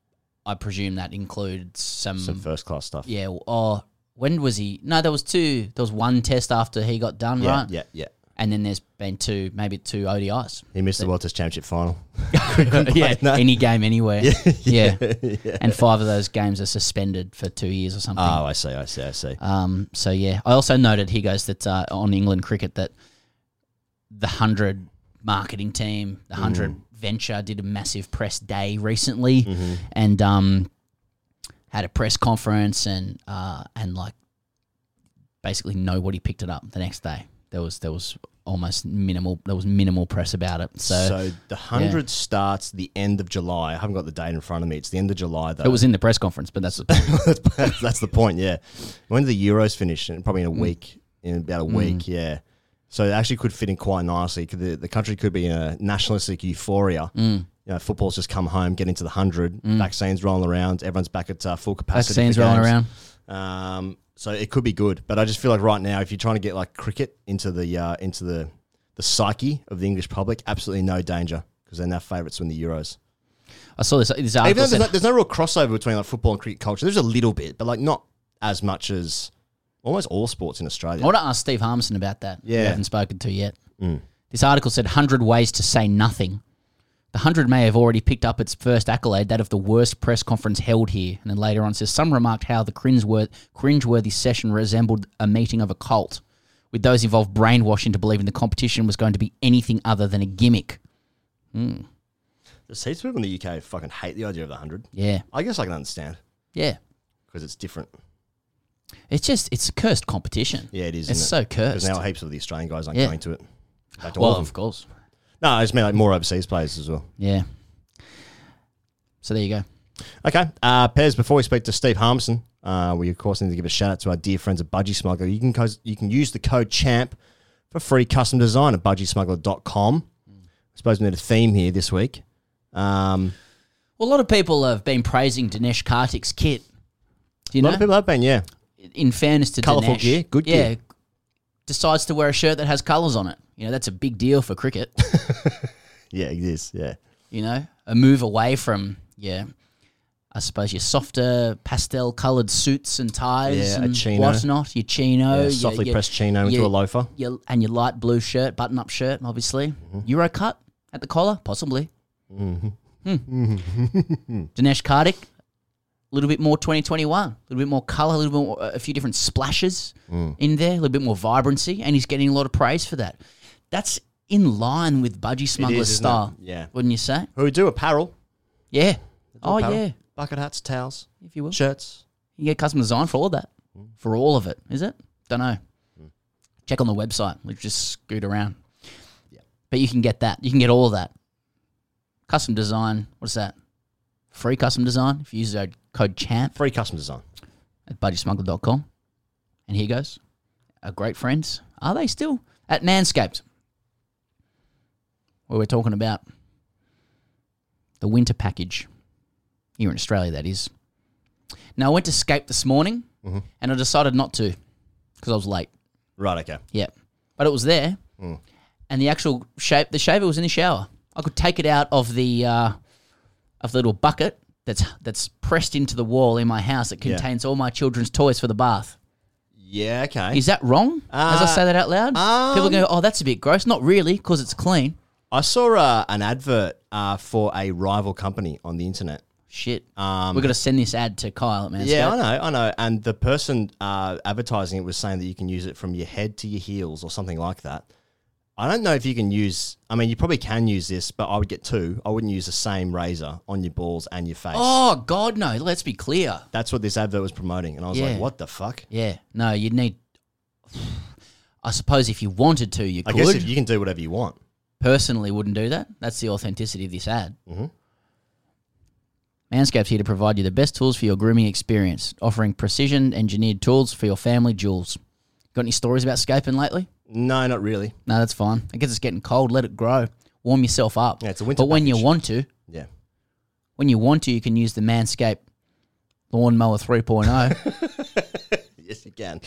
I presume that includes some, Some first class stuff. yeah. Or when was he? No, there was two. There was one test after he got done, yeah, right? yeah, yeah. And then there's been two, maybe two O D Is. He missed the World Test Championship final. yeah, no. any game anywhere. Yeah, yeah, yeah. And five of those games are suspended for two years or something. Oh, I see, I see, I see. Um, so yeah, I also noted he goes that uh, on England cricket that the hundred marketing team, the hundred Mm. venture, did a massive press day recently, Mm-hmm. and um, had a press conference and uh, and like basically nobody picked it up the next day. There was there was almost minimal there was minimal press about it. So, So the hundred starts the end of July. I haven't got the date in front of me. It's the end of July, though. it was in the press conference, but that's the that's, that's the point. Yeah. When do the Euros finish? In- Probably in a week. In about a week. Yeah. So it actually could fit in quite nicely. Could The, the country could be in a nationalistic euphoria. Mm. You know, football's just come home, get into the hundred. Vaccines rolling around. Everyone's back at uh, full capacity. vaccines for rolling games. around. Um, so it could be good, but I just feel like right now, if you're trying to get like cricket into the uh, into the the psyche of the English public, absolutely no danger because they're now favourites to win the Euros. I saw this. This Even article though there's said, no, there's no real crossover between like football and cricket culture. There's a little bit, but like not as much as almost all sports in Australia. I want to ask Steve Harmison about that. Yeah. We haven't spoken to yet. Mm. This article said one hundred ways to say nothing. The one hundred may have already picked up its first accolade, that of the worst press conference held here. And then later on says, some remarked how the cringeworthy, cringeworthy session resembled a meeting of a cult, with those involved brainwashed into believing the competition was going to be anything other than a gimmick. Mm. There's heaps of people in the U K who fucking hate the idea of the hundred. Yeah. I guess I can understand Yeah. because it's different. It's just, it's a cursed competition. Yeah, it is. It's isn't so it? Because cursed. now heaps of the Australian guys aren't Yeah. going to it. Back to all Well, of them. of course. No, I just mean like more overseas players as well. Yeah. So there you go. Okay, uh, Pez, before we speak to Steve Harmison, uh, we of course need to give a shout out to our dear friends at Budgie Smuggler. You can co- you can use the code CHAMP for free custom design at budgie smuggler dot com. I suppose we need a theme here this week. Um, Well, a lot of people have been praising Dinesh Karthik's kit. Do you a know? lot of people have been, yeah. In fairness to Colourful Dinesh, gear, good yeah, gear. decides to wear a shirt that has colours on it. You know, that's a big deal for cricket. Yeah, it is, yeah. You know, a move away from, yeah, I suppose your softer pastel coloured suits and ties Yeah, a and chino. whatnot, your chino, Yeah, your- softly your- pressed chino into your- a loafer. your, and your light blue shirt, button up shirt, obviously. Mm-hmm. Euro cut at the collar, possibly. Hmm. Dinesh Karthik, a little bit more twenty twenty-one, a little bit more colour, a little bit more, a few different splashes Mm. in there, a little bit more vibrancy, and he's getting a lot of praise for that. That's in line with Budgie Smuggler's isn't style, it? Yeah. wouldn't you say? Who would do apparel. Yeah. Oh, Apparel. yeah, Bucket hats, towels, if you will. shirts. You get custom design for all of that. For all of it, is it? Don't know. Check on the website. Let's just scoot around. Yeah. But you can get that. You can get all of that. Custom design, what's that? Free custom design if you use the code CHAMP Free custom design. at budgie smuggler dot com. And here goes. Our great friends, are they still? At Manscaped, where we're talking about the winter package. Here in Australia, that is. Now, I went to Scape this morning, Mm-hmm. and I decided not to because I was late. Right, okay. Yeah. But it was there, Mm. and the actual shape, the shaver was in the shower. I could take it out of the uh, of the little bucket that's that's pressed into the wall in my house that Yeah. contains all my children's toys for the bath. Yeah, okay. Is that wrong? As I Uh, say that out loud? People um, go, oh, that's a bit gross. Not really, because it's clean. I saw uh, an advert uh, for a rival company on the internet. Shit. Um, We're going to send this ad to Kyle at Manscaped. Yeah, I know, I know. And the person uh, advertising it was saying that you can use it from your head to your heels or something like that. I don't know if you can use, I mean, you probably can use this, but I would get two. I wouldn't use the same razor on your balls and your face. Oh, God, no. Let's be clear. That's what this advert was promoting. And I was Yeah. like, what the fuck? Yeah. No, you'd need... I suppose if you wanted to, you I could. guess if you can do whatever you want. Personally wouldn't do that. That's the authenticity of this ad. Mm-hmm. Manscaped's here to provide you the best tools for your grooming experience, offering precision-engineered tools for your family jewels. Got any stories about scaping lately? No, not really. No, that's fine. I guess it's getting cold. Let it grow. Warm yourself up. Yeah, it's a winter But when you package. want to, Yeah. when you want to, you can use the Manscaped Lawnmower three point oh. Yes, you can.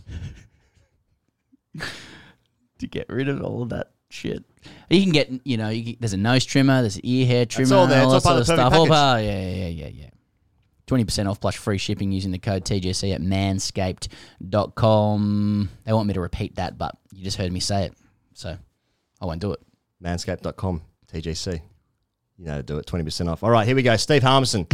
to get rid of all of that shit. You can get, you know, you can, there's a nose trimmer, there's an ear hair trimmer, all there. all It's that all sort part of of the stuff. perfect All part, yeah, yeah, yeah, yeah. twenty percent off plus free shipping using the code T G C at manscaped dot com. They want me to repeat that, but you just heard me say it, so I won't do it. manscaped dot com, T G C. You know how to do it, twenty percent off. All right, here we go. Steve Harmison.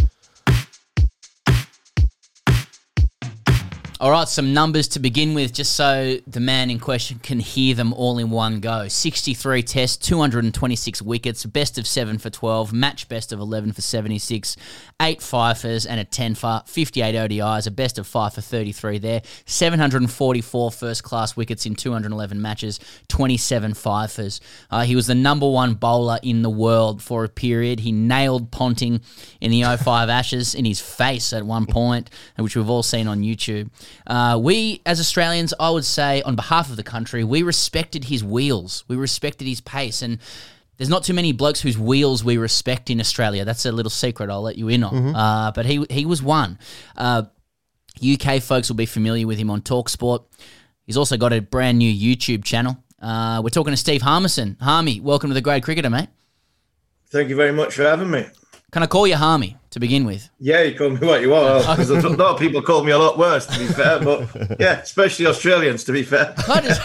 All right, some numbers to begin with, just so the man in question can hear them all in one go. sixty-three tests, two hundred twenty-six wickets, best of seven for twelve, match best of eleven for seventy-six, eight fifers and a ten for, fifty-eight O D Is, a best of five for thirty-three there, seven hundred forty-four first-class wickets in two hundred eleven matches, twenty-seven fifers. Uh, he was the number one bowler in the world for a period. He nailed Ponting in the oh five Ashes in his face at one point, which we've all seen on YouTube. Uh, we, as Australians, I would say, on behalf of the country, we respected his wheels. We respected his pace. And there's not too many blokes whose wheels we respect in Australia. That's a little secret I'll let you in on. Mm-hmm. Uh, but he he was one. Uh, U K folks will be familiar with him on TalkSport. He's also got a brand new YouTube channel. Uh, we're talking to Steve Harmison. Harmy, welcome to The Grade Cricketer, mate. Thank you very much for having me. Can I call you Harmy to begin with? Yeah, you call me what you want. Because a lot of people call me a lot worse, to be fair. But yeah, especially Australians, to be fair. I just,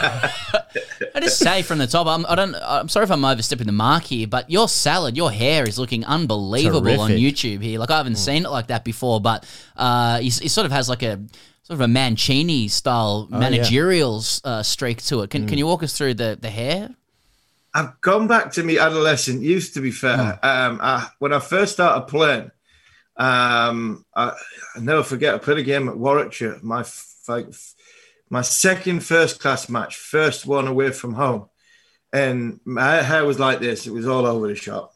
I just say from the top, I'm, I don't. I'm sorry if I'm overstepping the mark here, but your salad, your hair is looking unbelievable Terrific. on YouTube here. Like I haven't mm. seen it like that before, but uh, he, he sort of has like a sort of a Mancini style oh, managerial yeah. uh, streak to it. Can mm. Can you walk us through the the hair? I've gone back to my adolescent youth, to be fair. Mm. Um, I, when I first started playing, um, I, I never forget, I played a game at Warwickshire, my f- my second first-class match, first one away from home. And my hair was like this. It was all over the shop.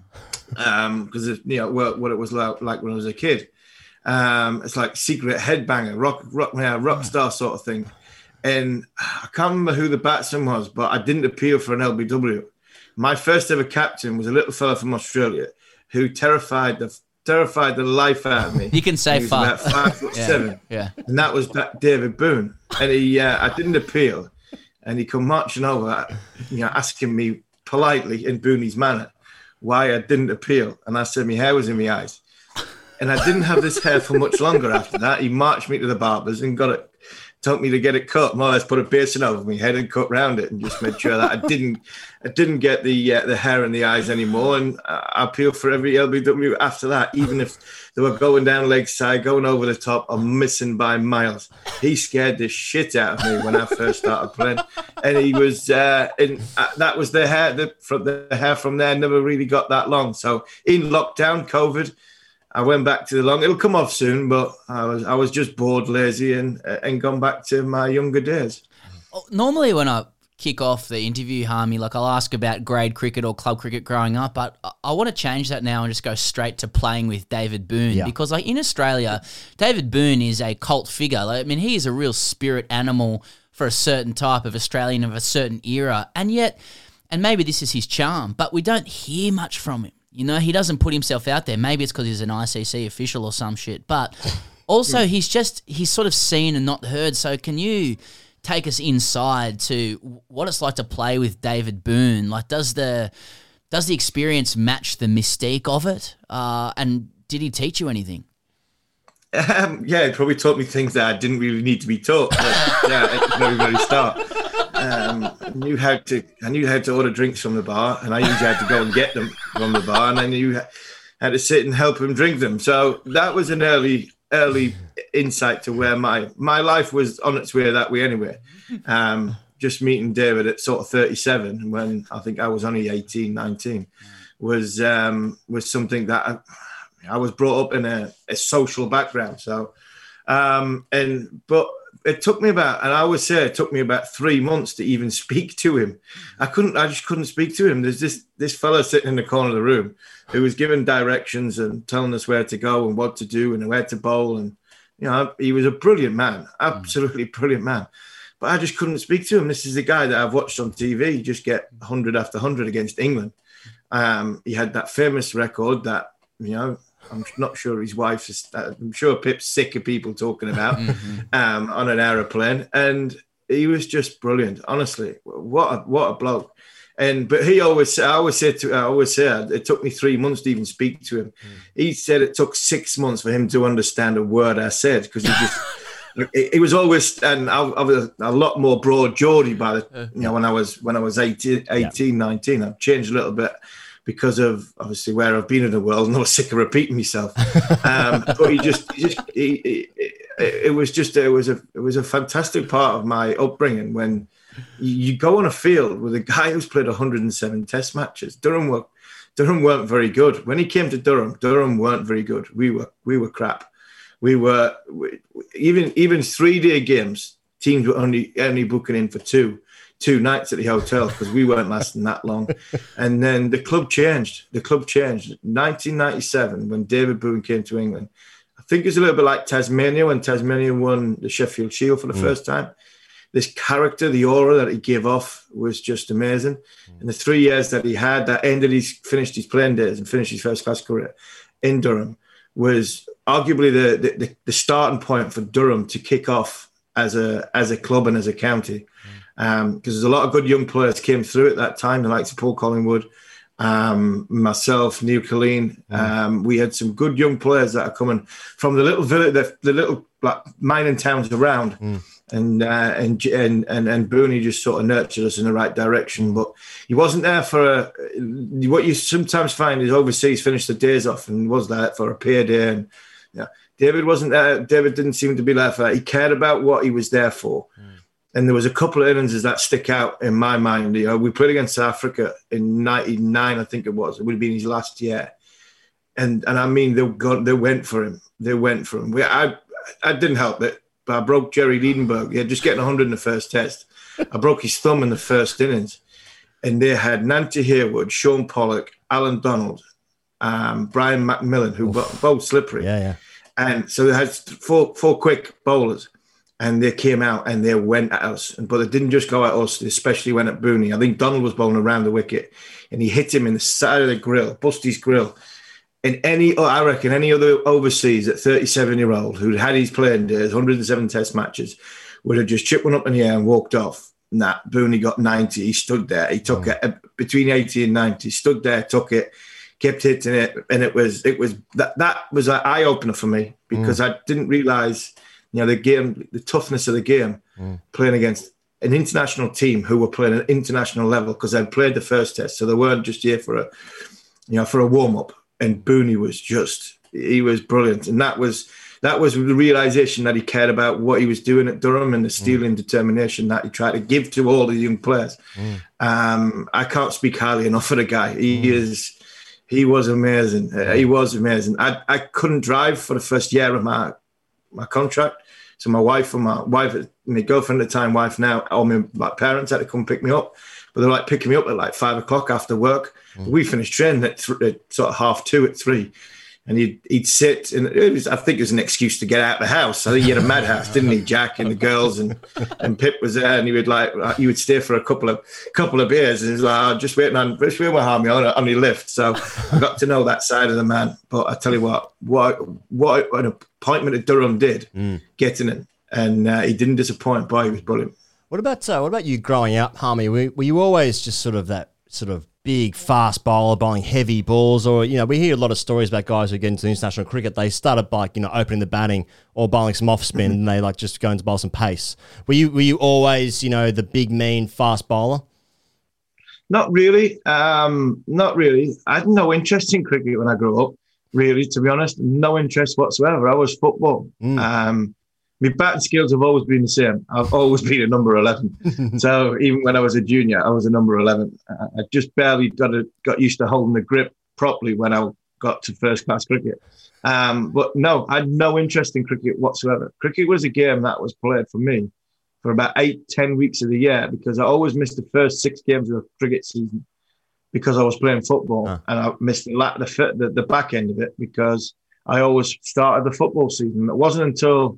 Um, because, you know, what, what it was like, like when I was a kid. Um, it's like secret headbanger, rock, rock, yeah, rock star sort of thing. And I can't remember who the batsman was, but I didn't appeal for an L B W. My first ever captain was a little fella from Australia who terrified the terrified the life out of me. You can say he was five. about five foot yeah, seven. Yeah. And that was David Boone. And he, uh, I didn't appeal. And he come marching over, you know, asking me politely in Boonie's manner why I didn't appeal. And I said my hair was in my eyes. And I didn't have this hair for much longer after that. He marched me to the barber's and got it. Told me to get it cut, more or less put a basin over my head and cut round it, and just made sure that I didn't, I didn't get the uh, the hair in the eyes anymore. And I appeal for every L B W after that, even if they were going down leg side, going over the top, or missing by miles. He scared the shit out of me when I first started playing, and he was, uh, and uh, that was the hair. The, from the hair from there never really got that long. So in lockdown, COVID. I went back to the long. It'll come off soon, but I was I was just bored, lazy, and and gone back to my younger days. Normally, when I kick off the interview, Harmy, like I'll ask about grade cricket or club cricket growing up, but I, I want to change that now and just go straight to playing with David Boone yeah. because, like in Australia, David Boone is a cult figure. Like, I mean, he is a real spirit animal for a certain type of Australian of a certain era, and yet, and maybe this is his charm, but we don't hear much from him. You know, he doesn't put himself out there. Maybe it's because he's an I C C official or some shit. But also, he's just, he's sort of seen and not heard. So can you take us inside to what it's like to play with David Boone? Like, does the does the experience match the mystique of it? Uh, and did he teach you anything? Um, yeah, he probably taught me things that I didn't really need to be taught. But, yeah, at the very, very start. Um, I knew how to I knew how to order drinks from the bar, and I usually had to go and get them from the bar, and I knew how to sit and help him drink them. So that was an early early insight to where my my life was on its way that way anyway. Um, just meeting David at sort of thirty-seven, when I think I was only eighteen, nineteen, was um, was something that I, I was brought up in a, a social background. So um, and but. It took me about, and I would say it took me about three months to even speak to him. I couldn't, I just couldn't speak to him. There's this this fella sitting in the corner of the room who was giving directions and telling us where to go and what to do and where to bowl. And, you know, he was a brilliant man, absolutely brilliant man. But I just couldn't speak to him. This is the guy that I've watched on T V just get one hundred after one hundred against England. Um, he had that famous record that, you know, I'm not sure his wife is, I'm sure Pip's sick of people talking about mm-hmm. um, on an aeroplane. And he was just brilliant, honestly. What a, what a bloke. And but he always, I always said to, I always said it took me three months to even speak to him. Mm. He said it took six months for him to understand a word I said because he just, it, it was always, and I, I was a lot more broad Geordie by the, you know, when I was when I was eighteen, eighteen yeah. nineteen. I've changed a little bit because of obviously where I've been in the world, and I was sick of repeating myself. Um, but he just, he just, he, he, it, it was just, it was a, it was a fantastic part of my upbringing when. You go on a field with a guy who's played one hundred seven Test matches. Durham were, Durham weren't very good. When he came to Durham, Durham weren't very good. We were, we were crap. We were we, even even three day games. Teams were only only booking in for two, two nights at the hotel because we weren't lasting that long. And then the club changed. The club changed. nineteen ninety-seven when David Boone came to England. I think it's a little bit like Tasmania when Tasmania won the Sheffield Shield for the mm. first time. This character, the aura that he gave off was just amazing. In the three years that he had, that ended his, finished his playing days and finished his first class career in Durham, was arguably the, the, the starting point for Durham to kick off as a as a club and as a county. Because um, there's a lot of good young players came through at that time, the likes of Paul Collingwood, um, myself, Neil Killeen. Mm. Um, we had some good young players that are coming from the little village, the, the little like, mining towns around. Mm. And, uh, and and and and Booney just sort of nurtured us in the right direction, but he wasn't there for a. What you sometimes find is overseas finish the days off and was there for a peer day, and yeah, David wasn't there. David didn't seem to be there for that. He cared about what he was there for, mm. and there was a couple of innings that stick out in my mind. You know, we played against South Africa in ninety-nine, I think it was. It would have been his last year, and and I mean they got they went for him. They went for him. We, I I didn't help it. But I broke Jerry Liedenberg. Yeah, just getting one hundred in the first test. I broke his thumb in the first innings. And they had Nancy Harewood, Sean Pollock, Alan Donald, um, Brian McMillan, who were both slippery. Yeah, yeah. And so they had four four quick bowlers. And they came out and they went at us. But they didn't just go at us, they especially went at Booney. I think Donald was bowling around the wicket. And he hit him in the side of the grill, bust his grill. In any, oh, I reckon, any other overseas at thirty-seven-year-old who'd had his playing days, one hundred seven Test matches, would have just chipped one up in the air and walked off. Nah, Booney got ninety. He stood there. He took oh. it between eighty and ninety. Stood there, took it, kept hitting it, and it was it was that that was an eye opener for me because mm. I didn't realise, you know, the game, the toughness of the game, mm. playing against an international team who were playing at an international level because they'd played the first test, so they weren't just here for a, you know, for a warm up. And Booney was just, he was brilliant. And that was that was the realisation that he cared about what he was doing at Durham and the stealing mm. determination that he tried to give to all the young players. Mm. Um, I can't speak highly enough of the guy. He mm. is, he was amazing. Uh, he was amazing. I, I couldn't drive for the first year of my my contract. So my wife and my wife, my girlfriend at the time, wife now, all my, my parents had to come pick me up. But they're like picking me up at like five o'clock after work. Mm. We finished training at, th- at sort of half two at three. And he'd, he'd sit, and it was, I think it was an excuse to get out of the house. I think he had a madhouse, didn't he, Jack and the girls, and, and Pip was there, and he would like he would stay for a couple of couple of beers, and he was like, oh, just waiting on, just waiting on Harmy on, on the lift. So I got to know that side of the man. But I tell you what, what what an appointment at Durham did, mm. getting in, and uh, he didn't disappoint. Boy, he was brilliant. What about uh, what about you growing up, Harmy? Were, were you always just sort of that sort of big, fast bowler, bowling heavy balls? Or, you know, we hear a lot of stories about guys who get into international cricket. They started by, you know, opening the batting or bowling some off spin, and they like just going to bowl some pace. Were you were you always, you know, the big, mean, fast bowler? Not really. Um, not really. I had no interest in cricket when I grew up, really, to be honest. No interest whatsoever. I was football. Mm. Um My batting skills have always been the same. I've always been a number eleven. So even when I was a junior, I was a number eleven. I just barely got a, got used to holding the grip properly when I got to first class cricket. Um, but no, I had no interest in cricket whatsoever. Cricket was a game that was played for me for about eight, ten weeks of the year because I always missed the first six games of the cricket season because I was playing football, huh. and I missed the, the, the, the back end of it because I always started the football season. It wasn't until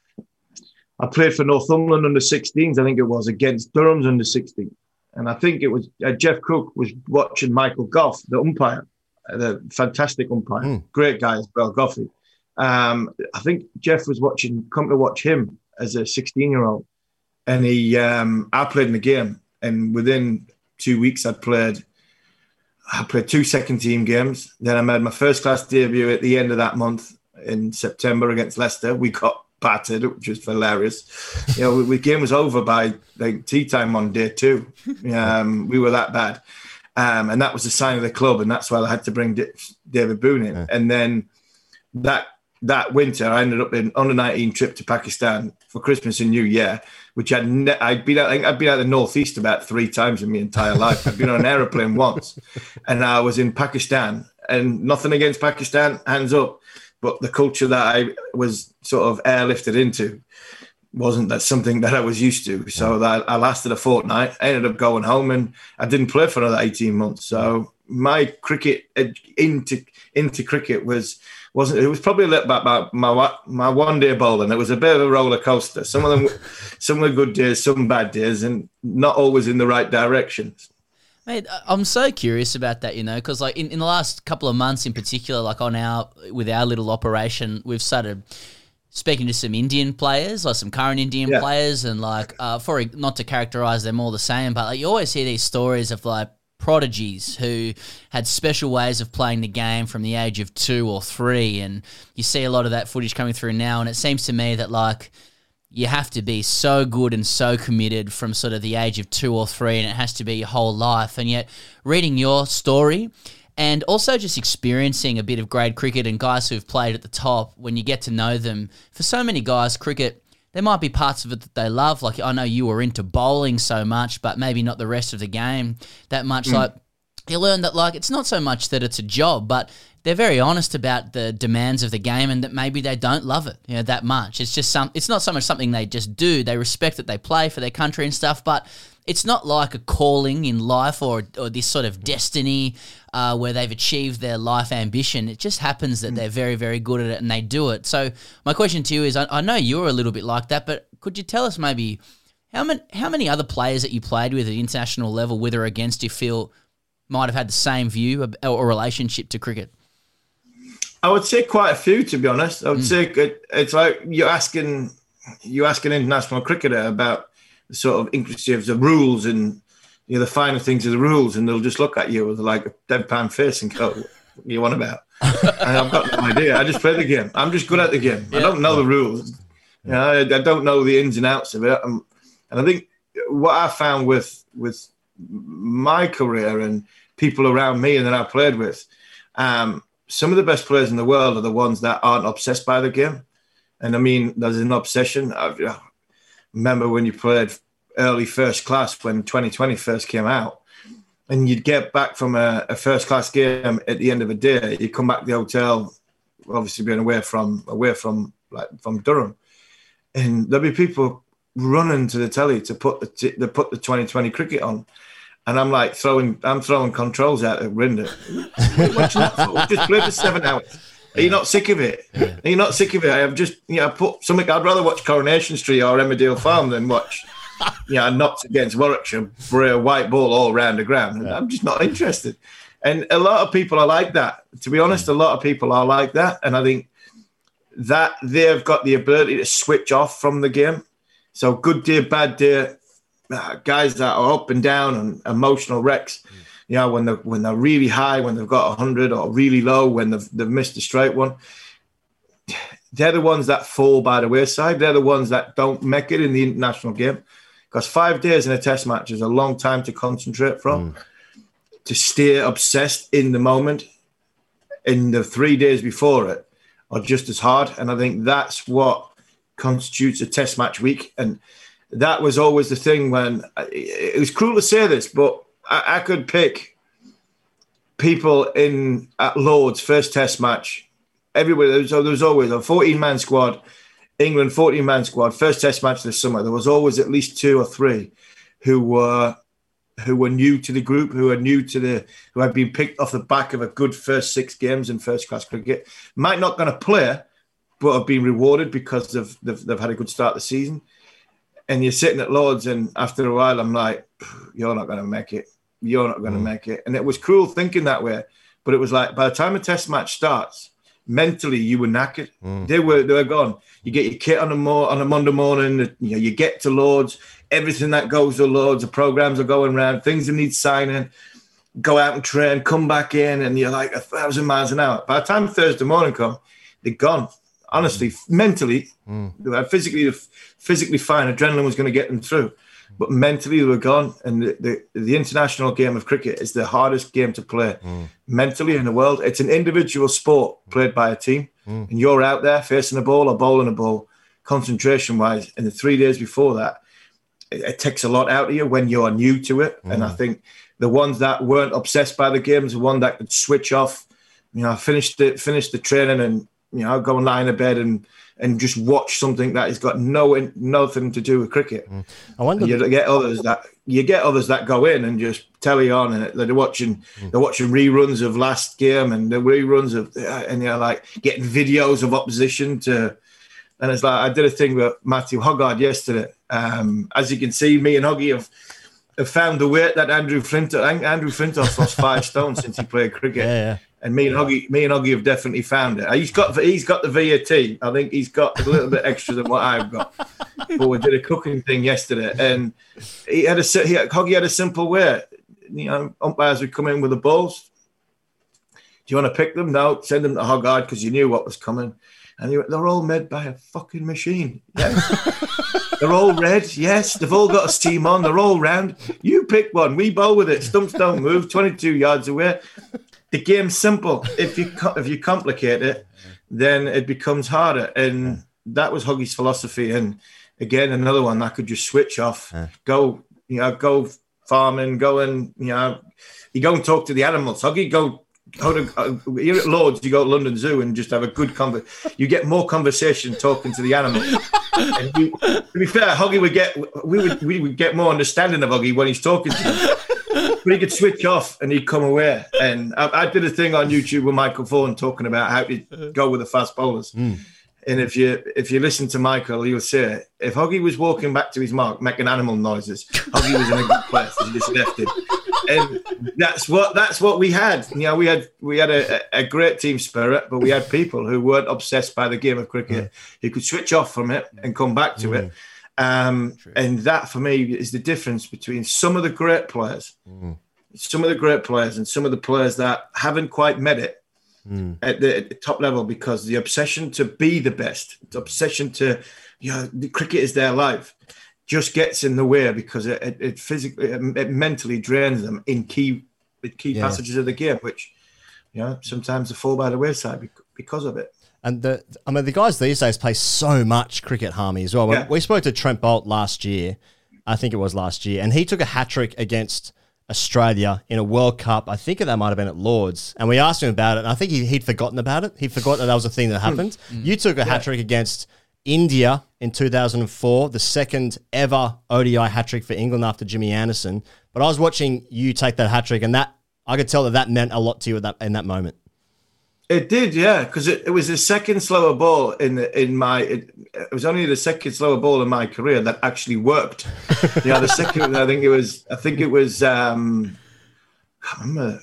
I played for Northumberland under sixteens, I think it was, against Durham's under sixteen. And I think it was uh, Jeff Cook was watching Michael Goff, the umpire, uh, the fantastic umpire, mm. great guy as well, Goffey. Um, I think Jeff was watching, come to watch him as a sixteen-year-old. And he, um, I played in the game. And within two weeks, I'd played, I played two second team games. Then I made my first class debut at the end of that month in September against Leicester. We got battered, which was hilarious. You know, the game was over by like tea time on day two. Um, we were that bad. Um, and that was the sign of the club. And that's why I had to bring D- David Boone in. Yeah. And then that that winter, I ended up in under nineteen trip to Pakistan for Christmas and New Year, which I'd ne- I'd been out, I'd been out the northeast about three times in my entire life. I'd been on an aeroplane once, and I was in Pakistan. And nothing against Pakistan, hands up, but the culture that I was sort of airlifted into wasn't that something that I was used to. So that I lasted a fortnight. I ended up going home, and I didn't play for another eighteen months. So my cricket into into cricket was. Wasn't it was probably a little bit about my my one day bowling. It was a bit of a roller coaster. Some of them, some were good days, some bad days, and not always in the right directions. Mate, I'm so curious about that, you know, because like in, in the last couple of months, in particular, like on our with our little operation, we've started speaking to some Indian players, like some current Indian yeah. players, and like uh, for not to characterize them all the same, but like you always hear these stories of like prodigies who had special ways of playing the game from the age of two or three, and you see a lot of that footage coming through now, and it seems to me that like you have to be so good and so committed from sort of the age of two or three, and it has to be your whole life. And yet reading your story and also just experiencing a bit of grade cricket and guys who've played at the top, when you get to know them, for so many guys, cricket, there might be parts of it that they love. Like, I know you were into bowling so much, but maybe not the rest of the game that much. Mm. Like, you learn that, like, it's not so much that it's a job, but they're very honest about the demands of the game, and that maybe they don't love it, you know, that much. It's just some. It's not so much something they just do. They respect that they play for their country and stuff, but it's not like a calling in life or or this sort of destiny uh, where they've achieved their life ambition. It just happens that they're very, very good at it and they do it. So my question to you is, I, I know you're a little bit like that, but could you tell us maybe how many how many other players that you played with at international level, with or against, you feel might have had the same view or relationship to cricket? I would say quite a few, to be honest. I would mm. say it, it's like you're asking you ask an international cricketer about the sort of intricacies of the rules and, you know, the finer things of the rules, and they'll just look at you with like a deadpan face and go, "What are you on about?" And I've got no idea. I just play the game. I'm just good at the game. Yeah. I don't know the rules. You know, I, I don't know the ins and outs of it. Um, and I think what I found with with my career and people around me and that I played with, um, some of the best players in the world are the ones that aren't obsessed by the game. And I mean, there's an obsession. I remember when you played early first class, when twenty twenty first came out, and you'd get back from a, a first class game at the end of a day, you come back to the hotel, obviously being away from away from like from Durham, and there'd be people running to the telly to put the t- to put the twenty twenty cricket on. And I'm like throwing, I'm throwing controls out at window. Watching that for? Just play for seven hours. Are you not sick of it? Yeah. Are you not sick of it? I have just, you know, put something. I'd rather watch Coronation Street or Emmerdale Farm than watch, you know, Notts against Warwickshire for a white ball all round the ground. Yeah. I'm just not interested. And a lot of people are like that. To be honest, a lot of people are like that. And I think that they've got the ability to switch off from the game. So good day, bad day. Uh, guys that are up and down and emotional wrecks, you know, when they're, when they're really high, when they've got one hundred, or really low when they've, they've missed a straight one, they're the ones that fall by the wayside. They're the ones that don't make it in the international game, because five days in a test match is a long time to concentrate from, mm. to stay obsessed in the moment. In the three days before it are just as hard. And I think that's what constitutes a test match week. And that was always the thing when it was cruel to say this, but I, I could pick people in at Lord's first test match everywhere. There was, there was always a fourteen-man squad, England fourteen-man squad, first test match this summer. There was always at least two or three who were who were new to the group, who were new to the, who had been picked off the back of a good first six games in first-class cricket. Might not going to play, but have been rewarded because they've, they've, they've had a good start of the season. And you're sitting at Lord's, and after a while, I'm like, you're not going to make it. You're not going to mm. make it. And it was cruel thinking that way. But it was like, by the time a test match starts, mentally you were knackered. Mm. They were they were gone. You get your kit on a mo- on a Monday morning. You know, you get to Lords. Everything that goes to Lords, the programs are going around. Things that need signing. Go out and train. Come back in, and you're like a thousand miles an hour. By the time Thursday morning come, they're gone. Honestly, mm. mentally, mm. they were physically physically fine. Adrenaline was going to get them through. But mentally, they were gone. And the, the, the international game of cricket is the hardest game to play mm. mentally in the world. It's an individual sport played by a team. Mm. And you're out there facing a ball or bowling a ball, concentration-wise. And the three days before that, it, it takes a lot out of you when you're new to it. Mm. And I think the ones that weren't obsessed by the games, the one that could switch off, you know, finish the, finish the training and, you know, go and lie in a bed and and just watch something that has got no nothing to do with cricket. Mm. I wonder. You get others that you get others that go in and just telly on, and they're watching mm. they're watching reruns of last game and the reruns of, and you're like getting videos of opposition to. And it's like I did a thing with Matthew Hoggard yesterday. Um, as you can see, me and Hoggy have, have found the weight that Andrew Flintoff. Andrew Flintoff lost five stone since he played cricket. Yeah, yeah. And me and Hoggy, me and Hoggy have definitely found it. He's got, he's got the V A T. I think he's got a little bit extra than what I've got. But we did a cooking thing yesterday, and he had a, he had, Hoggy had a simple way. You know, umpires would come in with the balls. Do you want to pick them? No, send them to Hoggard because you knew what was coming. And he went, they're all made by a fucking machine. Yes. They're all red. Yes. They've all got a steam on. They're all round. You pick one. We bowl with it. Stumps don't move. twenty-two yards away. The game's simple. If you if you complicate it, then it becomes harder. And that was Huggy's philosophy. And again, another one that could just switch off, go, you know, go farming, go and, you know, you go and talk to the animals. Huggy, go, go to, uh, you're at Lords, you go to London Zoo and just have a good conversation. You get more conversation talking to the animals. And you, to be fair, Huggy would get, we would, we would get more understanding of Huggy when he's talking to them. But he could switch off and he'd come away. And I, I did a thing on YouTube with Michael Vaughan talking about how to go with the fast bowlers. Mm. And if you if you listen to Michael, you'll say if Huggy was walking back to his mark making animal noises, Huggy was in a good place. He just left it. And that's what that's what we had. You know, we had we had a, a great team spirit, but we had people who weren't obsessed by the game of cricket, mm. who could switch off from it and come back to mm. it. Um, and that, for me, is the difference between some of the great players, mm. some of the great players and some of the players that haven't quite met it mm. at, the, at the top level, because the obsession to be the best, the obsession to, you know, the cricket is their life, just gets in the way because it, it, it physically, it, it mentally drains them in key, in key yeah. passages of the game, which, you know, sometimes they fall by the wayside because of it. And the, I mean, the guys these days play so much cricket, Harmy, as well. Yeah. We spoke to Trent Bolt last year, I think it was last year, and he took a hat-trick against Australia in a World Cup. I think that might have been at Lords. And we asked him about it, and I think he, he'd forgotten about it. He forgot that that was a thing that happened. Mm. You took a yeah. hat-trick against India in two thousand four, the second ever O D I hat-trick for England after Jimmy Anderson. But I was watching you take that hat-trick, and that I could tell that that meant a lot to you at that, in that moment. It did, yeah, because it, it was the second slower ball in the, in my. It, it was only the second slower ball in my career that actually worked. You know, the second. I think it was. I think it was. Um, I remember.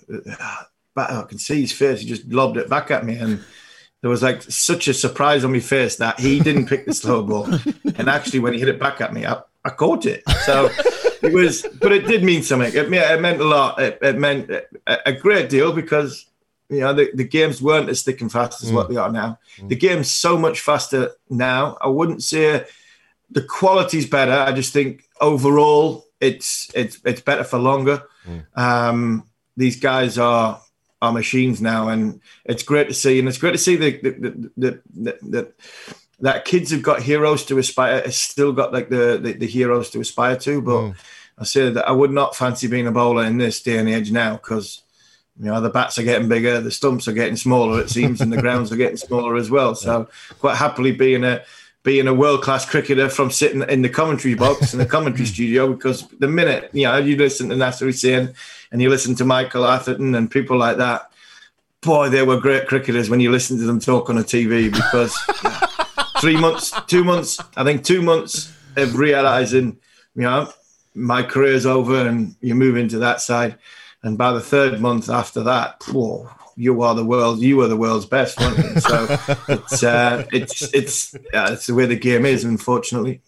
I can see his face. He just lobbed it back at me, and there was like such a surprise on my face that he didn't pick the slower ball, and actually when he hit it back at me, I, I caught it. So it was, but it did mean something. It, it meant a lot. It, it meant a, a great deal because. You know, the, the games weren't as thick and fast as mm. what they are now. Mm. The game's so much faster now. I wouldn't say the quality's better. I just think overall it's it's it's better for longer. Mm. Um, these guys are are machines now, and it's great to see. And it's great to see the the the, the, the, the that kids have got heroes to aspire. It's still got like the, the, the heroes to aspire to. But mm. I say that I would not fancy being a bowler in this day and age now because. You know, the bats are getting bigger, the stumps are getting smaller, it seems, and the grounds are getting smaller as well. So quite happily being a being a world-class cricketer from sitting in the commentary box in the commentary studio, because the minute, you know, you listen to Nasser Hussain and you listen to Michael Atherton and people like that, boy, they were great cricketers when you listen to them talk on a T V because yeah, three months, two months, I think two months of realising, you know, my career's over and you move into that side. And by the third month after that, whoa, you are the world, you are the world's best, weren't you? So it's uh, it's it's uh, it's the way the game is, unfortunately.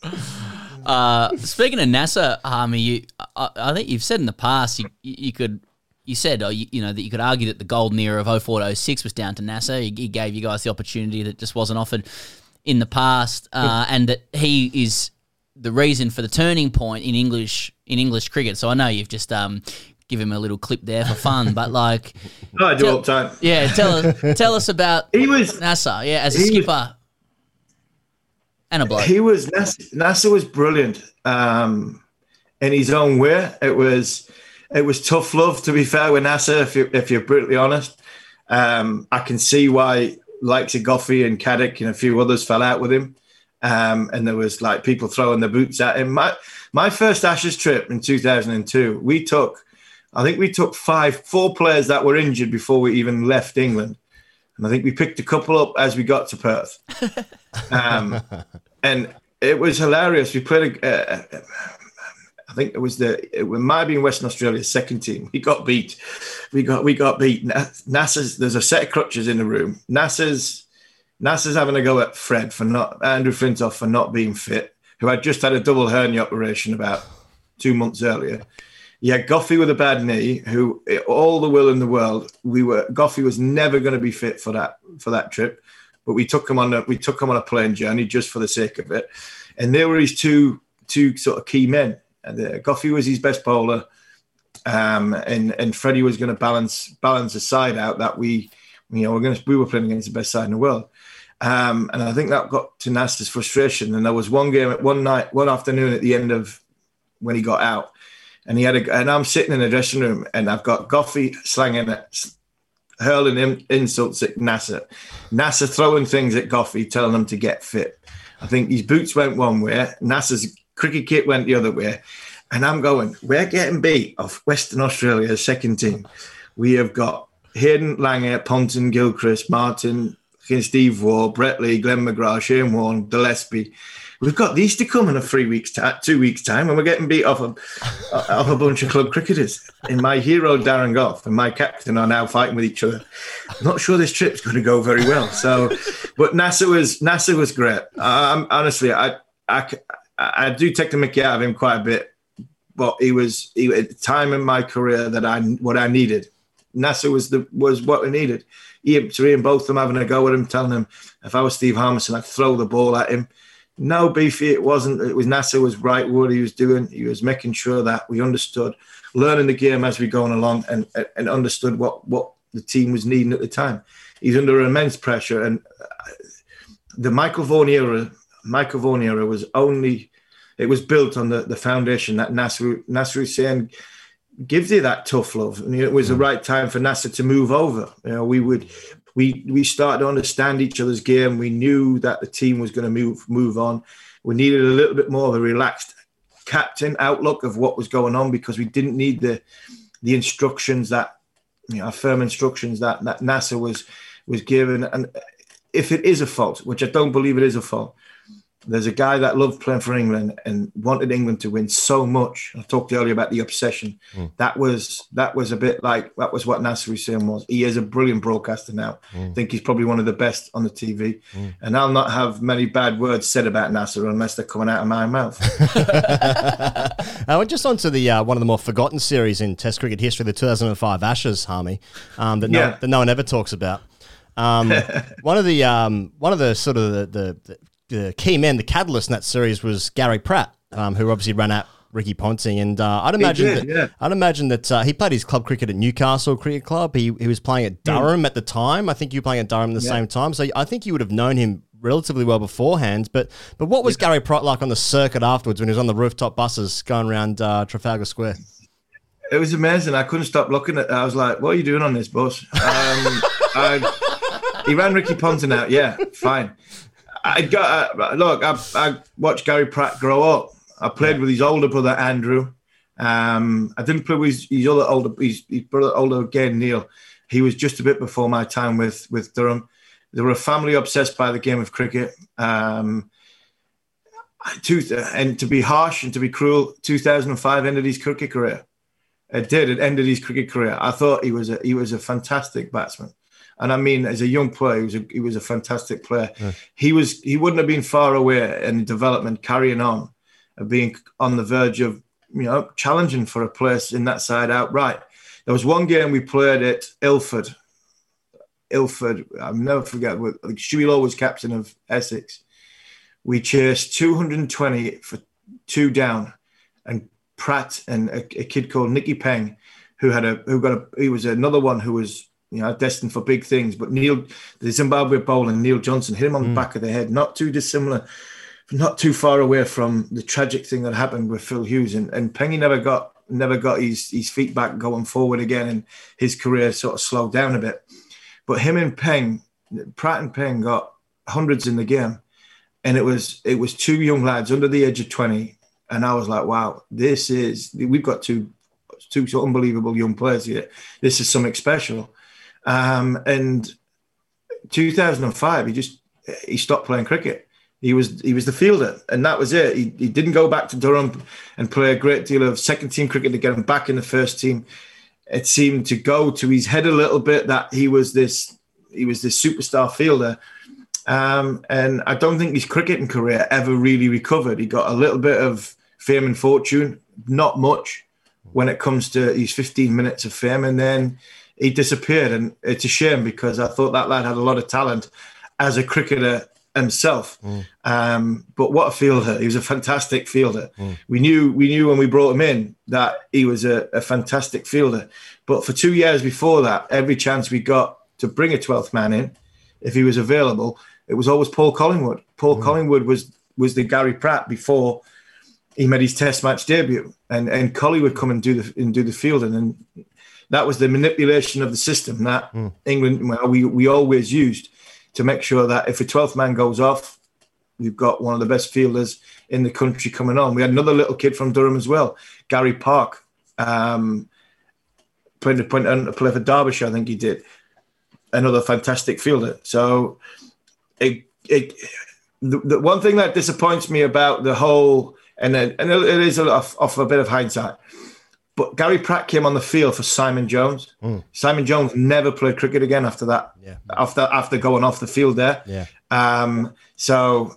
Uh, speaking of NASA, Harmy, you, I, I think you've said in the past you, you could, you said, uh, you, you know, that you could argue that the golden era of oh four to oh six was down to NASA. He, he gave you guys the opportunity that just wasn't offered in the past, uh, and that he is the reason for the turning point in English in English cricket. So I know you've just um, give him a little clip there for fun, but like, no, I do tell, all the time. Yeah, tell us tell us about he was NASA. Yeah, as a skipper was, and a bloke. He was NASA, NASA was brilliant um, in his own way. It was it was tough love, to be fair, with NASA. If you if you're brutally honest, um, I can see why likes of Goffey and Caddick and a few others fell out with him. Um, and there was like people throwing their boots at him. My my first Ashes trip in two thousand two, we took, I think we took five, four players that were injured before we even left England, and I think we picked a couple up as we got to Perth. Um, and it was hilarious. We played, a, uh, I think it was the, it might have been Western Australia's second team. We got beat. We got we got beat. NASA's, there's a set of crutches in the room. NASA's. NASA's having a go at Fred for not, Andrew Flintoff for not being fit, who had just had a double hernia operation about two months earlier. You had Goffey with a bad knee, who all the will in the world, we were, Goffey was never going to be fit for that, for that trip, but we took him on a, we took him on a plane journey just for the sake of it. And they were his two, two sort of key men. And uh, Goffey was his best bowler. Um, and, and Freddie was going to balance, balance the side out that we, you know, we're going to, we were playing against the best side in the world. Um, and I think that got to NASA's frustration. And there was one game, one night, one afternoon at the end of when he got out, and he had a, and I'm sitting in the dressing room, and I've got Goffey slanging it, hurling in, insults at NASA, NASA throwing things at Goffey, telling him to get fit. I think his boots went one way, NASA's cricket kit went the other way, and I'm going, we're getting beat off Western Australia's second team. We have got Hayden, Langer, Ponton, Gilchrist, Martin, Steve Waugh, Brett Lee, Glenn McGrath, Shane Warne, Gillespie. We've got these to come in a three weeks, t- two weeks time, and we're getting beat off a, off a bunch of club cricketers. And my hero, Darren Gough, and my captain are now fighting with each other. I'm not sure this trip's going to go very well. So, but NASA was NASA was great. Um, honestly, I, I I do take the mickey out of him quite a bit, but he was he, at the time in my career that I what I needed. NASA was the was what we needed. Ian, Ian, both of them having a go at him, telling him if I was Steve Harmison, I'd throw the ball at him. No, Beefy, it wasn't. It was NASA was right what he was doing. He was making sure that we understood, learning the game as we going along, and and understood what what the team was needing at the time. He's under immense pressure, and the Michael Vaughan era, Michael Vaughan era was only it was built on the, the foundation that Nasser Nasser Hussain gives you that tough love, and it was the right time for NASA to move over. You know, we would, we we started to understand each other's game. We knew that the team was going to move move on. We needed a little bit more of a relaxed captain outlook of what was going on, because we didn't need the the instructions that, you know, firm instructions that that NASA was was given. And if it is a fault, which I don't believe it is a fault, there's a guy that loved playing for England and wanted England to win so much. I talked earlier about the obsession. Mm. That was that was a bit like, that was what Nasser Hussain was. He is a brilliant broadcaster now. Mm. I think he's probably one of the best on the T V. Mm. And I'll not have many bad words said about Nasser unless they're coming out of my mouth. I went just on to the, uh, one of the more forgotten series in Test cricket history, the two thousand five Ashes, Harmy, um, that, no, yeah. that no one ever talks about. Um, one of the um, one of the sort of the, the, the the key men, the catalyst in that series was Gary Pratt, um, who obviously ran out Ricky Ponting, and uh, I'd imagine did, that yeah. I'd imagine that uh, he played his club cricket at Newcastle Cricket Club. He he was playing at Durham mm. at the time. I think you were playing at Durham at the yeah. same time, so I think you would have known him relatively well beforehand. But but what was yeah. Gary Pratt like on the circuit afterwards when he was on the rooftop buses going around uh, Trafalgar Square? It was amazing. I couldn't stop looking at it. I was like, what are you doing on this bus? Um, I, he ran Ricky Ponting out. Yeah, fine. I got uh, look. I, I watched Gary Pratt grow up. I played yeah. with his older brother Andrew. Um, I didn't play with his, his other older his, his brother older again Neil. He was just a bit before my time with with Durham. They were a family obsessed by the game of cricket. Um, two, and to be harsh and to be cruel, two thousand five ended his cricket career. It did. It ended his cricket career. I thought he was a he was a fantastic batsman. And I mean, as a young player, he was a, he was a fantastic player. Yeah. He was he wouldn't have been far away in development, carrying on, of being on the verge of, you know, challenging for a place in that side outright. There was one game we played at Ilford. Ilford, I'll never forget. Like Stewie Law was captain of Essex. We chased two hundred twenty for two down, and Pratt and a, a kid called Nicky Peng, who had a who got a he was another one who was, you know, destined for big things. But Neil, the Zimbabwe bowler, Neil Johnson, hit him on mm. the back of the head, not too dissimilar, not too far away from the tragic thing that happened with Phil Hughes. And, and Pengy never got never got his, his feet back going forward again, and his career sort of slowed down a bit. But him and Peng, Pratt and Peng got hundreds in the game. And it was it was two young lads under the age of twenty. And I was like, wow, this is, we've got two, two so unbelievable young players here. This is something special. Um, and two thousand five, he just, he stopped playing cricket. He was he was the fielder, and that was it. He, he didn't go back to Durham and play a great deal of second team cricket to get him back in the first team. It seemed to go to his head a little bit that he was this, he was this superstar fielder. Um, and I don't think his cricketing career ever really recovered. He got a little bit of fame and fortune, not much when it comes to his fifteen minutes of fame. And then he disappeared. And it's a shame, because I thought that lad had a lot of talent as a cricketer himself. Mm. Um, but what a fielder. He was a fantastic fielder. Mm. We knew we knew when we brought him in that he was a, a fantastic fielder. But for two years before that, every chance we got to bring a twelfth man in, if he was available, it was always Paul Collingwood. Paul mm. Collingwood was was the Gary Pratt before he made his Test match debut, and and Collie would come and do the and do the fielding, and that was the manipulation of the system that mm. England well, we we always used to make sure that if a twelfth man goes off, we've got one of the best fielders in the country coming on. We had another little kid from Durham as well, Gary Park, um, played play for Derbyshire, I think he did. Another fantastic fielder. So it, it the, the one thing that disappoints me about the whole, and it, and it is off, off a bit of hindsight, but Gary Pratt came on the field for Simon Jones. Mm. Simon Jones never played cricket again after that. Yeah. After after going off the field there. Yeah. Um, so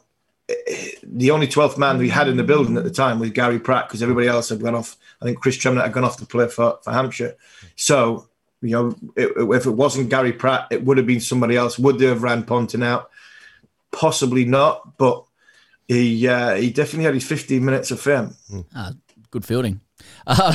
the only twelfth man we had in the building at the time was Gary Pratt, because everybody else had gone off. I think Chris Tremlett had gone off to play for, for Hampshire. So, you know, it, if it wasn't Gary Pratt, it would have been somebody else. Would they have ran Ponting out? Possibly not, but he uh, he definitely had his fifteen minutes of fame. Mm. Uh, good fielding. Um,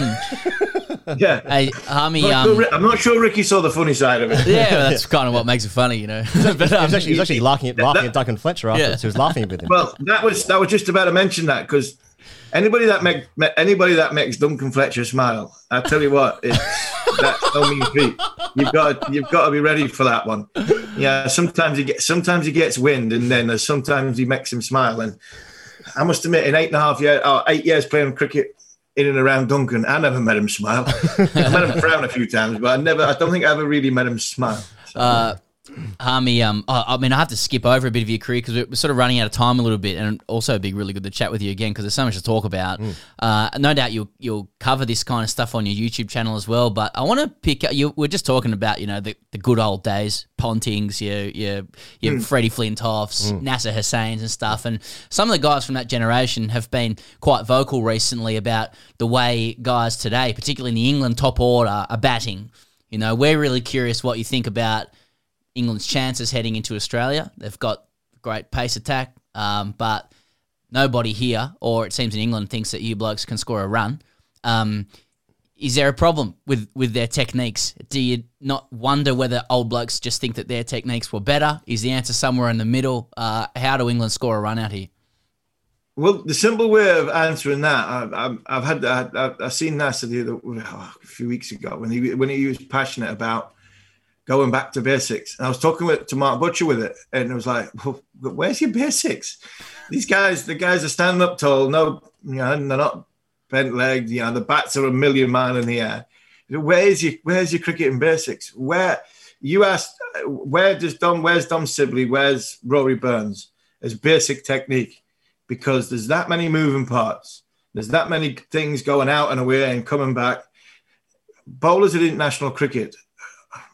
yeah. Hey, Harmy, I'm, not um, sure, I'm not sure Ricky saw the funny side of it. Yeah, that's kind of what makes it funny, you know. but, um, he was actually, he was actually laughing at, laughing that, at Duncan Fletcher afterwards. Yeah. He was laughing with him. Well, that was that was just about to mention that, because anybody that make anybody that makes Duncan Fletcher smile, I tell you what, it's that's no mean feat. You've got to, you've got to be ready for that one. Yeah, sometimes he gets sometimes he gets wind, and then there's sometimes he makes him smile. And I must admit, in eight and a half years, oh, eight years playing cricket in and around Duncan, I never met him smile. I met him frown a few times, but I never. I don't think I ever really met him smile. So. Uh, Harmy, um, oh, I mean, I have to skip over a bit of your career because we're sort of running out of time a little bit, and also it'd be really good to chat with you again because there's so much to talk about. Mm. Uh, no doubt you'll you'll cover this kind of stuff on your YouTube channel as well. But I want to pick up. You, we're just talking about you know the, the good old days, Pontings, your your your mm. Freddie Flintoffs, mm. Nasser Hussains and stuff. And some of the guys from that generation have been quite vocal recently about the way guys today, particularly in the England top order, are batting. You know, we're really curious what you think about England's chances heading into Australia. They've got great pace attack, um, but nobody here, or it seems in England, thinks that you blokes can score a run. Um, is there a problem with, with their techniques? Do you not wonder whether old blokes just think that their techniques were better? Is the answer somewhere in the middle? Uh, how do England score a run out here? Well, the simple way of answering that, I've, I've had I've, I've seen Nasser the other, oh, a few weeks ago when he when he was passionate about going back to basics. And I was talking with, to Mark Butcher with it, and it was like, well, where's your basics? These guys, the guys are standing up tall, no, you know, and they're not bent legged, you know, the bats are a million mile in the air. Where's your where's your cricketing basics? Where you asked, where does Dom, where's Dom Sibley, where's Rory Burns as basic technique? Because there's that many moving parts. There's that many things going out and away and coming back. Bowlers at international cricket,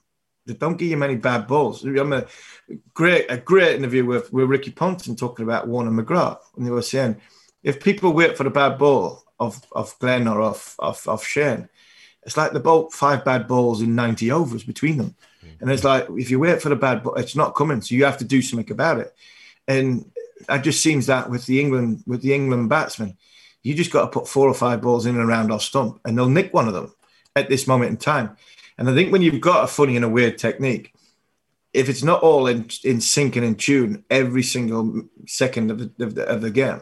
they don't give you many bad balls. I'm a great, a great interview with, with Ricky Ponting talking about Warner McGrath, and they were saying, if people wait for the bad ball of, of Glenn or of, of, of Shane, it's like they bowled five bad balls in ninety overs between them. Mm-hmm. And it's like, if you wait for the bad ball, it's not coming. So you have to do something about it. And it just seems that with the England, with the England batsmen, you just got to put four or five balls in and around off stump, and they'll nick one of them at this moment in time. And I think when you've got a funny and a weird technique, if it's not all in, in sync and in tune every single second of the, of the, of the game,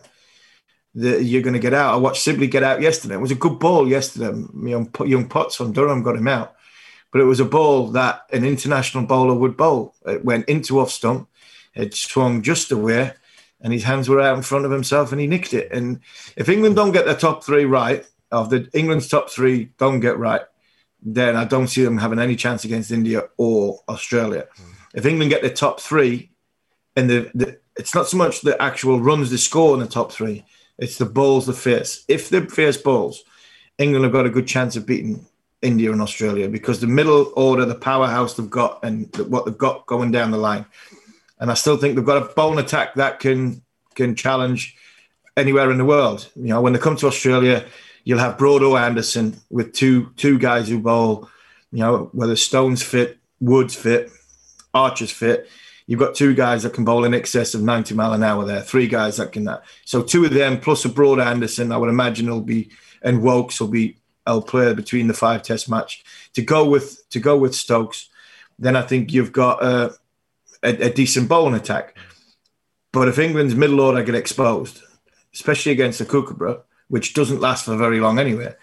the, you're going to get out. I watched Sibley get out yesterday. It was a good ball yesterday. Young, young Potts from Durham got him out. But it was a ball that an international bowler would bowl. It went into off stump. It swung just away, and his hands were out in front of himself, and he nicked it. And if England don't get their top three right, of the England's top three don't get right, then I don't see them having any chance against India or Australia. Mm. If England get the top three, and the, the it's not so much the actual runs they score in the top three, it's the balls they face. If they face balls, England have got a good chance of beating India and Australia, because the middle order, the powerhouse they've got, and what they've got going down the line. And I still think they've got a bowling attack that can can challenge anywhere in the world. You know, when they come to Australia, you'll have Broad Anderson with two two guys who bowl, you know, whether Stones fit, Woods fit, Archer's fit. You've got two guys that can bowl in excess of ninety mile an hour there, three guys that can that. So two of them plus a Broad Anderson, I would imagine will be, and Wokes will be, I'll play between the five test match. To go with to go with Stokes, then I think you've got a, a, a decent bowling attack. But if England's middle order get exposed, especially against the Kookaburra, which doesn't last for very long anyway,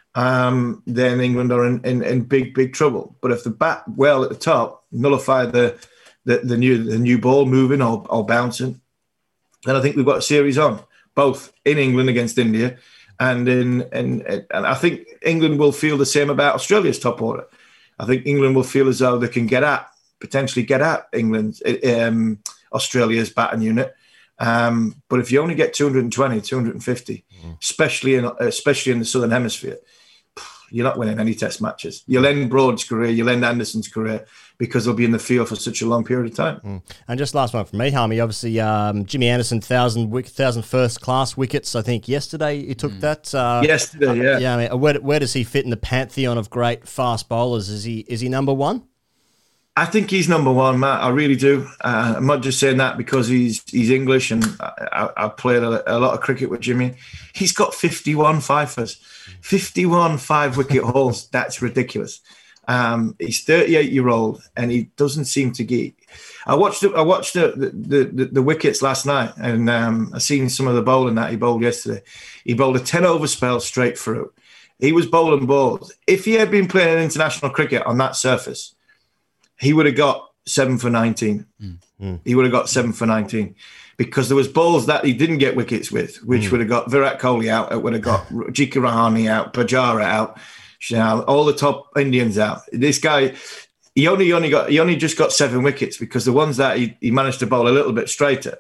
um, then England are in, in, in big, big trouble. But if the bat well at the top, nullify the the, the new the new ball moving or, or bouncing, then I think we've got a series on, both in England against India, and in and and I think England will feel the same about Australia's top order. I think England will feel as though they can get at, potentially get at England, um, Australia's batting unit. Um, but if you only get two hundred twenty, two hundred fifty, mm. especially in especially in the Southern Hemisphere, you're not winning any test matches. You'll end Broad's career, you'll end Anderson's career, because they'll be in the field for such a long period of time. Mm. And just last one from me, Harmy. Obviously, um, Jimmy Anderson, thousand, thousand first class wickets. I think yesterday he took mm. that. Uh, yesterday, yeah. Yeah. I mean, where, where does he fit in the pantheon of great fast bowlers? Is he is he number one? I think he's number one, Matt. I really do. Uh, I'm not just saying that because he's he's English, and I, I played a, a lot of cricket with Jimmy. He's got fifty-one fifers, fifty-one five-wicket hauls. That's ridiculous. Um, he's thirty-eight year old, and he doesn't seem to get. I watched the, I watched the the, the the wickets last night, and um, I seen some of the bowling that he bowled yesterday. He bowled a ten over spell straight through. He was bowling balls. If he had been playing international cricket on that surface, he would have got seven for nineteen. Mm. He would have got seven for nineteen, because there was balls that he didn't get wickets with, which mm. would have got Virat Kohli out. It would have got Jika Rahane out, Pujara out, you know, all the top Indians out. This guy, he only only got he only just got seven wickets because the ones that he, he managed to bowl a little bit straighter,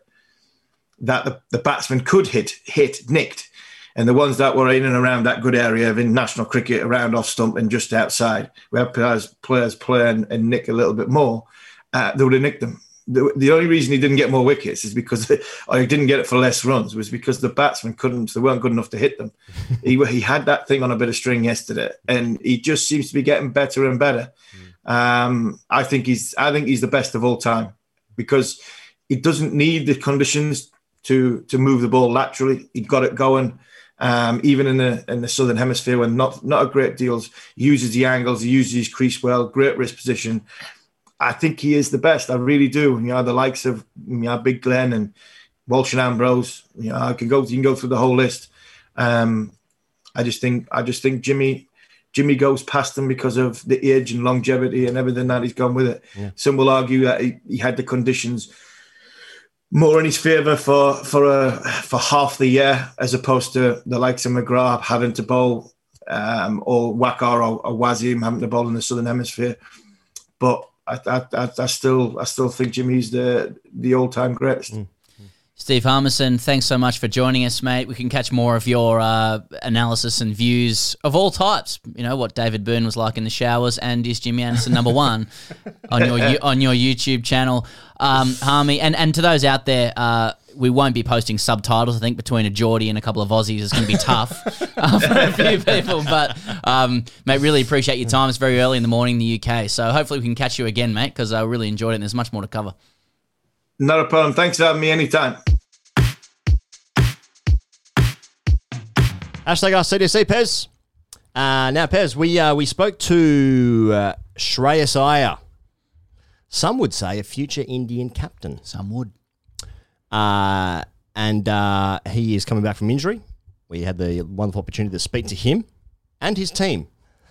that the, the batsman could hit, hit, nicked. And the ones that were in and around that good area of international cricket, around off stump and just outside, where players, players play and, and nick a little bit more, uh, they would have nicked them. The, the only reason he didn't get more wickets is because, or he didn't get it for less runs, was because the batsmen couldn't, they weren't good enough to hit them. he, he had that thing on a bit of string yesterday, and he just seems to be getting better and better. Um, I think he's, I think he's the best of all time, because he doesn't need the conditions to to move the ball laterally. He got it going. Um, even in the in the Southern Hemisphere, when not not a great deal, uses the angles, he uses his crease well, great wrist position. I think he is the best. I really do. You know, the likes of, you know, Big Glenn and Walsh and Ambrose. You know, I can go. You can go through the whole list. Um, I just think I just think Jimmy Jimmy goes past them because of the age and longevity and everything that he's gone with it. Yeah. Some will argue that he, he had the conditions more in his favour for for a for half the year, as opposed to the likes of McGrath having to bowl, um, or Waqar or, or Wasim having to bowl in the Southern Hemisphere. But I, I, I, I still I still think Jimmy's the the all time greatest. Mm. Steve Harmison, thanks so much for joining us, mate. We can catch more of your uh, analysis and views of all types. You know, what David Byrne was like in the showers, and is Jimmy Anderson number one on your you- on your YouTube channel, um, Harmy. And, and to those out there, uh, we won't be posting subtitles. I think between a Geordie and a couple of Aussies is going to be tough uh, for a few people. But, um, mate, really appreciate your time. It's very early in the morning in the U K. So hopefully we can catch you again, mate, because I really enjoyed it and there's much more to cover. Not a problem. Thanks for having me anytime. Hashtag Ask C D C, Pez. Uh, now, Pez, we uh, we spoke to uh, Shreyas Iyer. Some would say a future Indian captain. Some would. Uh, and uh, he is coming back from injury. We had the wonderful opportunity to speak to him and his team.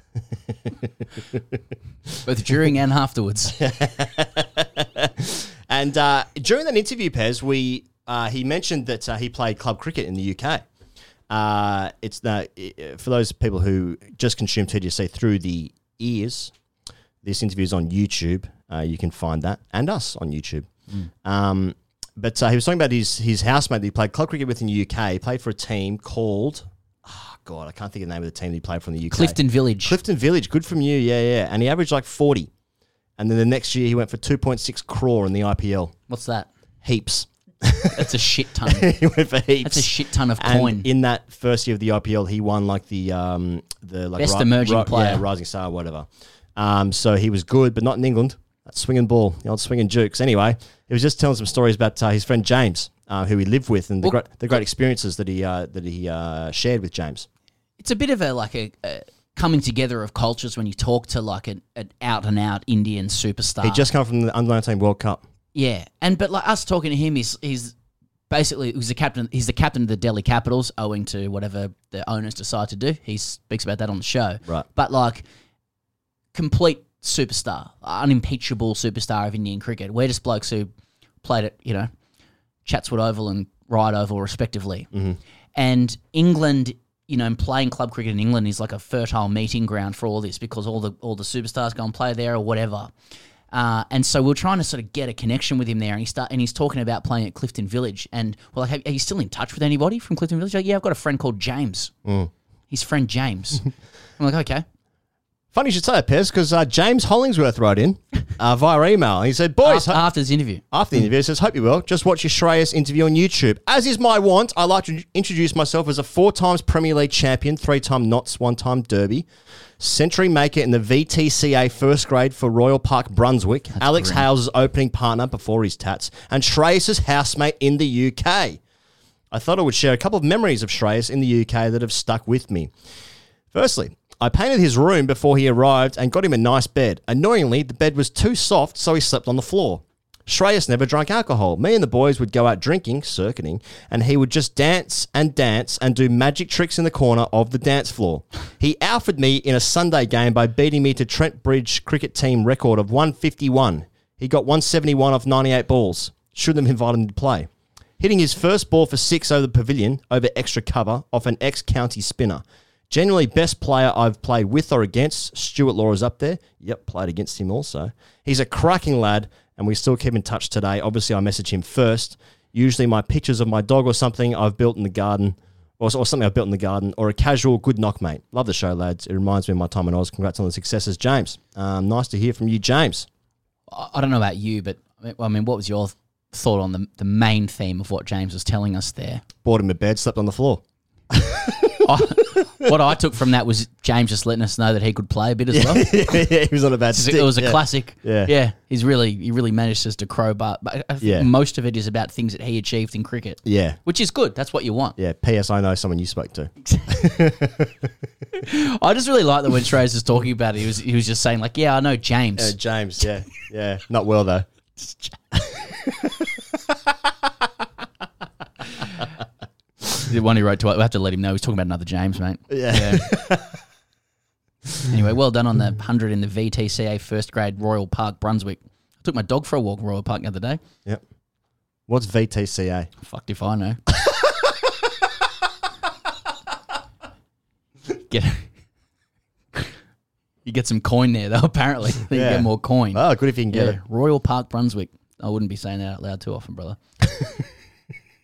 Both during and afterwards. And uh, during that interview, Pez, we uh, he mentioned that uh, he played club cricket in the U K. Uh, it's the for those people who just consume T G C through the ears. This interview is on YouTube. Uh, you can find that and us on YouTube. Mm. Um, but uh, he was talking about his his housemate that he played club cricket with in the U K. He played for a team called, oh God, I can't think of the name of the team that he played from the U K. Clifton Village. Clifton Village. Good from you. Yeah, yeah. And he averaged like forty. And then the next year he went for two point six crore in the I P L. What's that? Heaps. That's a shit ton. He went for heaps. That's a shit ton of and coin. in that first year of the I P L, he won like the um the like Best emerging player. yeah, rising star, whatever. Um, so he was good, but not in England. That swinging ball, the old swinging jukes. Anyway, he was just telling some stories about uh, his friend James, uh, who he lived with, and the Well, great the great experiences that he uh, that he uh, shared with James. It's a bit of a like a, a coming together of cultures when you talk to like an, an out and out Indian superstar. He just come from the under nineteen World Cup. Yeah, and but like us talking to him, he's he's basically he's the captain. He's the captain of the Delhi Capitals, owing to whatever the owners decide to do. He speaks about that on the show. Right. But like, complete superstar, unimpeachable superstar of Indian cricket. We're just blokes who played at you know Chatswood Oval and Ryde Oval respectively, mm-hmm. and England. You know, and playing club cricket in England is like a fertile meeting ground for all this because all the all the superstars go and play there or whatever. Uh, and so we we're trying to sort of get a connection with him there, and he start and he's talking about playing at Clifton Village. And we're like, are you still in touch with anybody from Clifton Village? Like, yeah, I've got a friend called James. Mm. His friend James. I'm like, okay. Funny you should say that, Pez, because uh, James Hollingsworth wrote in uh, via email. He said, boys... After, after this interview. After the interview, he says, hope you will. Just watch your Shreyas interview on YouTube. As is my want, I like to introduce myself as a four times Premier League champion, three-time Notts, one-time Derby, century maker in the V T C A first grade for Royal Park, Brunswick, That's Alex grim. Hales' opening partner before his tats, and Shreyas' housemate in the U K. I thought I would share a couple of memories of Shreyas in the U K that have stuck with me. Firstly, I painted his room before he arrived and got him a nice bed. Annoyingly, the bed was too soft, so he slept on the floor. Shreyas never drank alcohol. Me and the boys would go out drinking, circuiting, and he would just dance and dance and do magic tricks in the corner of the dance floor. He alphaed me in a Sunday game by beating me to Trent Bridge cricket team record of one fifty-one. He got one seventy-one off ninety-eight balls. Shouldn't have invited him to play. Hitting his first ball for six over the pavilion, over extra cover, off an ex-county spinner. Generally, best player I've played with or against. Stuart Law is up there. Yep, played against him also. He's a cracking lad, and we still keep in touch today. Obviously, I message him first. Usually my pictures of my dog or something I've built in the garden, or, or something I've built in the garden, or a casual good knock, mate. Love the show, lads. It reminds me of my time in Oz. Congrats on the successes, James. Um, nice to hear from you, James. I don't know about you, but I mean, what was your thought on the the main theme of what James was telling us there? Bought him a bed, slept on the floor. I, what I took from that was James just letting us know that he could play a bit as yeah, well. yeah, he was on a bad stick. It was a yeah. classic. Yeah. yeah. He's really he really manages to crowbar. But I think Yeah. most of it is about things that he achieved in cricket. Yeah. Which is good. That's what you want. Yeah, P S I know someone you spoke to. I just really like that when Shreyas was talking about it, he was he was just saying like, yeah, I know James. Uh, James, yeah. Yeah. Not well, though. The one who wrote to us, we have to let him know he's talking about another James, mate. Yeah. Yeah. Anyway, well done on the one hundred in the V T C A first grade Royal Park, Brunswick. I took my dog for a walk in Royal Park the other day. Yep. What's V T C A? Fucked if I know. Get You get some coin there, though, apparently. You Yeah. get more coin. Oh, good if you can get Yeah, it. Royal Park, Brunswick. I wouldn't be saying that out loud too often, brother.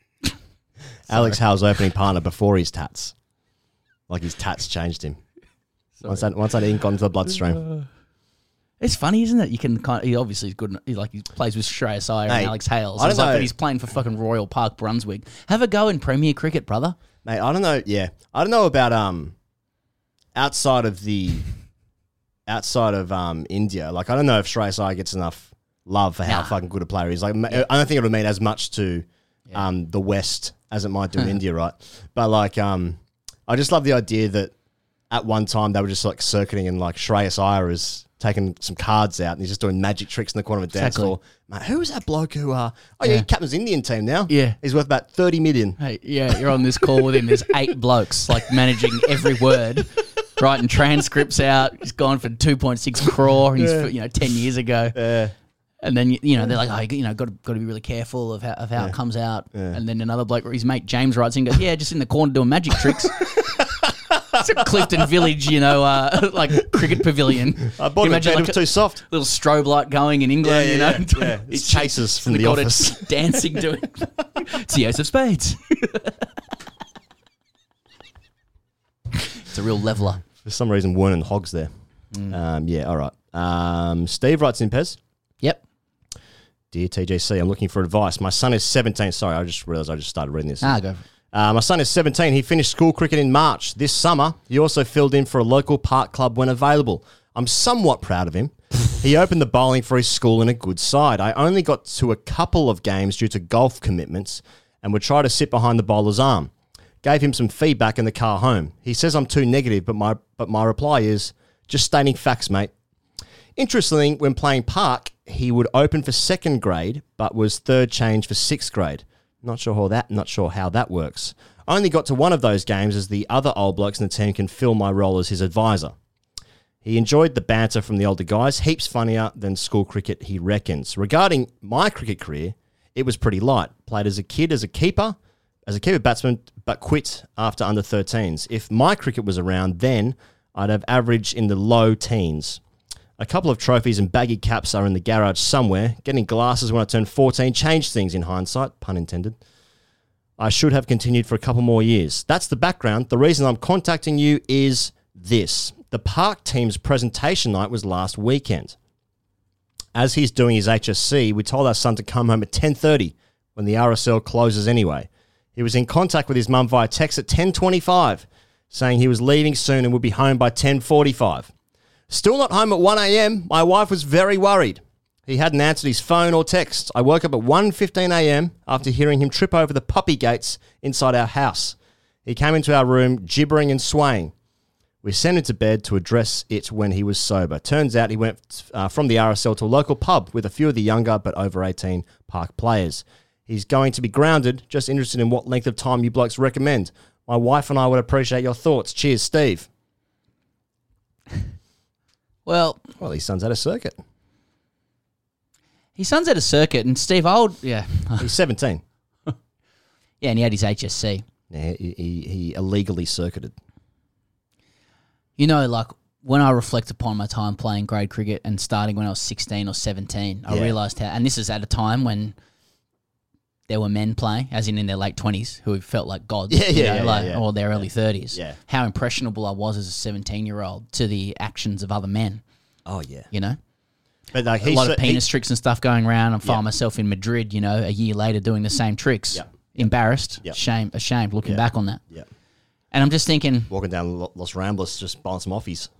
Alex Howell's opening partner before his tats. Like his tats changed him. Once that, once that ink got into the bloodstream. It's funny, isn't it? You can kind of, he obviously is good. He like he plays with Shreyas Iyer Hey, and Alex Hales. I don't It's like know. that he's playing for fucking Royal Park, Brunswick. Have a go in Premier Cricket, brother. Mate, I don't know. Yeah, I don't know about um, outside of the, outside of um India. Like I don't know if Shreyas Iyer gets enough love for how Nah. fucking good a player he is. Like I don't think it'll mean as much to um the West as it might do in India, right? But like um, I just love the idea that at one time they were just like circuiting and like Shreyas Iyer is taking some cards out and he's just doing magic tricks in the corner of a dance Exactly. floor. Mate, who was that bloke who? Uh, oh yeah, Yeah. he captains the Indian team now. Yeah. he's worth about thirty million. Hey, yeah, you're on this call with him. There's eight blokes like managing every word, writing transcripts out. He's gone for two point six crore. He's you know ten years ago. Yeah. And then you know they're like, oh, you know, got to got to be really careful of how of how it comes out. And then another bloke, his mate James writes in, and goes, yeah, just in the corner doing magic tricks. It's a Clifton Village, you know, uh, like cricket pavilion. I bought Can you him a bed, it was a too soft. little strobe light going in England, Yeah, you yeah, know. yeah, yeah. It's Chasers from in The corner Office. dancing, doing it's the Ace of Spades. It's a real leveler. For some reason, Wernan Hogg's there. Um, yeah, all right. Um, Steve writes in, Pez. Yep. Dear T G C, I'm looking for advice. My son is seventeen. Sorry, I just realised I just started reading this. Ah, go for it. Uh, my son is seventeen. He finished school cricket in March. This summer, he also filled in for a local park club when available. I'm somewhat proud of him. He opened the bowling for his school in a good side. I only got to a couple of games due to golf commitments and would try to sit behind the bowler's arm. Gave him some feedback in the car home. He says I'm too negative, but my but my reply is just stating facts, mate. Interestingly, when playing park, he would open for second grade, but was third change for sixth grade. Not sure how that. Not sure how that works. I only got to one of those games as the other old blokes in the team can fill my role as his advisor. He enjoyed the banter from the older guys, heaps funnier than school cricket, he reckons. Regarding my cricket career, it was pretty light. Played as a kid as a keeper, as a keeper batsman, but quit after under thirteens. If my cricket was around then, I'd have averaged in the low teens. A couple of trophies and baggy caps are in the garage somewhere. Getting glasses when I turned fourteen changed things in hindsight, pun intended. I should have continued for a couple more years. That's the background. The reason I'm contacting you is this. The park team's presentation night was last weekend. As he's doing his H S C, we told our son to come home at ten thirty when the R S L closes anyway. He was in contact with his mum via text at ten twenty-five, saying he was leaving soon and would be home by ten forty-five. Still not home at one a.m. My wife was very worried. He hadn't answered his phone or text. I woke up at one fifteen a.m. after hearing him trip over the puppy gates inside our house. He came into our room gibbering and swaying. We sent him to bed to address it when he was sober. Turns out he went uh, from the R S L to a local pub with a few of the younger but over eighteen park players. He's going to be grounded. Just interested in what length of time you blokes recommend. My wife and I would appreciate your thoughts. Cheers, Steve. Well, Well, his son's at a circuit. his son's at a circuit, and Steve, I would, yeah. He's seventeen. Yeah, and he had his H S C. Yeah, he, he, he illegally circuited. You know, like, when I reflect upon my time playing grade cricket and starting when I was sixteen or seventeen, I Yeah. realised how, and this is at a time when there were men playing, as in in their late twenties, who felt like gods, Yeah, you yeah, know, yeah, like, yeah. or their early thirties. Yeah. How impressionable I was as a seventeen-year-old to the actions of other men, Oh, yeah. you know? But like A he, lot of cer- he- penis tricks and stuff going around. I find Yeah. myself in Madrid, you know, a year later doing the same tricks. Yeah. Embarrassed, Yeah. shame, ashamed, looking Yeah. back on that. Yeah. And I'm just thinking, Walking down Lo- Los Ramblas, just buying some offies.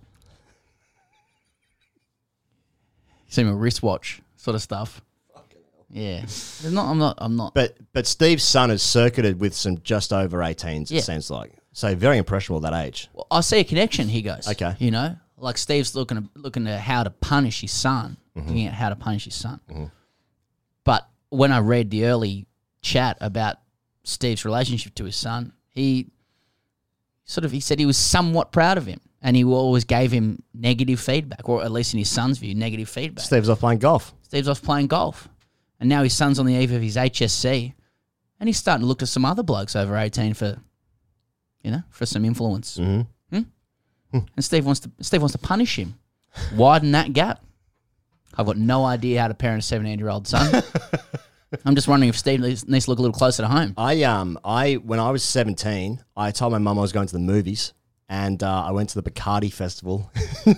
see my wristwatch sort of stuff. Yeah. There's not, I'm not, I'm not. But but Steve's son is circuited with some just over eighteens, Yeah. it seems like. So very impressionable at that age. Well, I see a connection, he goes. Okay. You know, like Steve's looking at, looking at how to punish his son, Mm-hmm. looking at how to punish his son. But when I read the early chat about Steve's relationship to his son, he sort of, he said he was somewhat proud of him, and he always gave him negative feedback, or at least in his son's view, negative feedback. Steve's off playing golf. Steve's off playing golf. And now his son's on the eve of his H S C, and he's starting to look to some other blokes over eighteen for, you know, for some influence. Mm-hmm. Hmm? And Steve wants to Steve wants to punish him, widen that gap. I've got no idea how to parent a seventeen-year-old son. I'm just wondering if Steve needs needs to look a little closer to home. I um I when I was seventeen, I told my mum I was going to the movies, and uh, I went to the Bacardi Festival,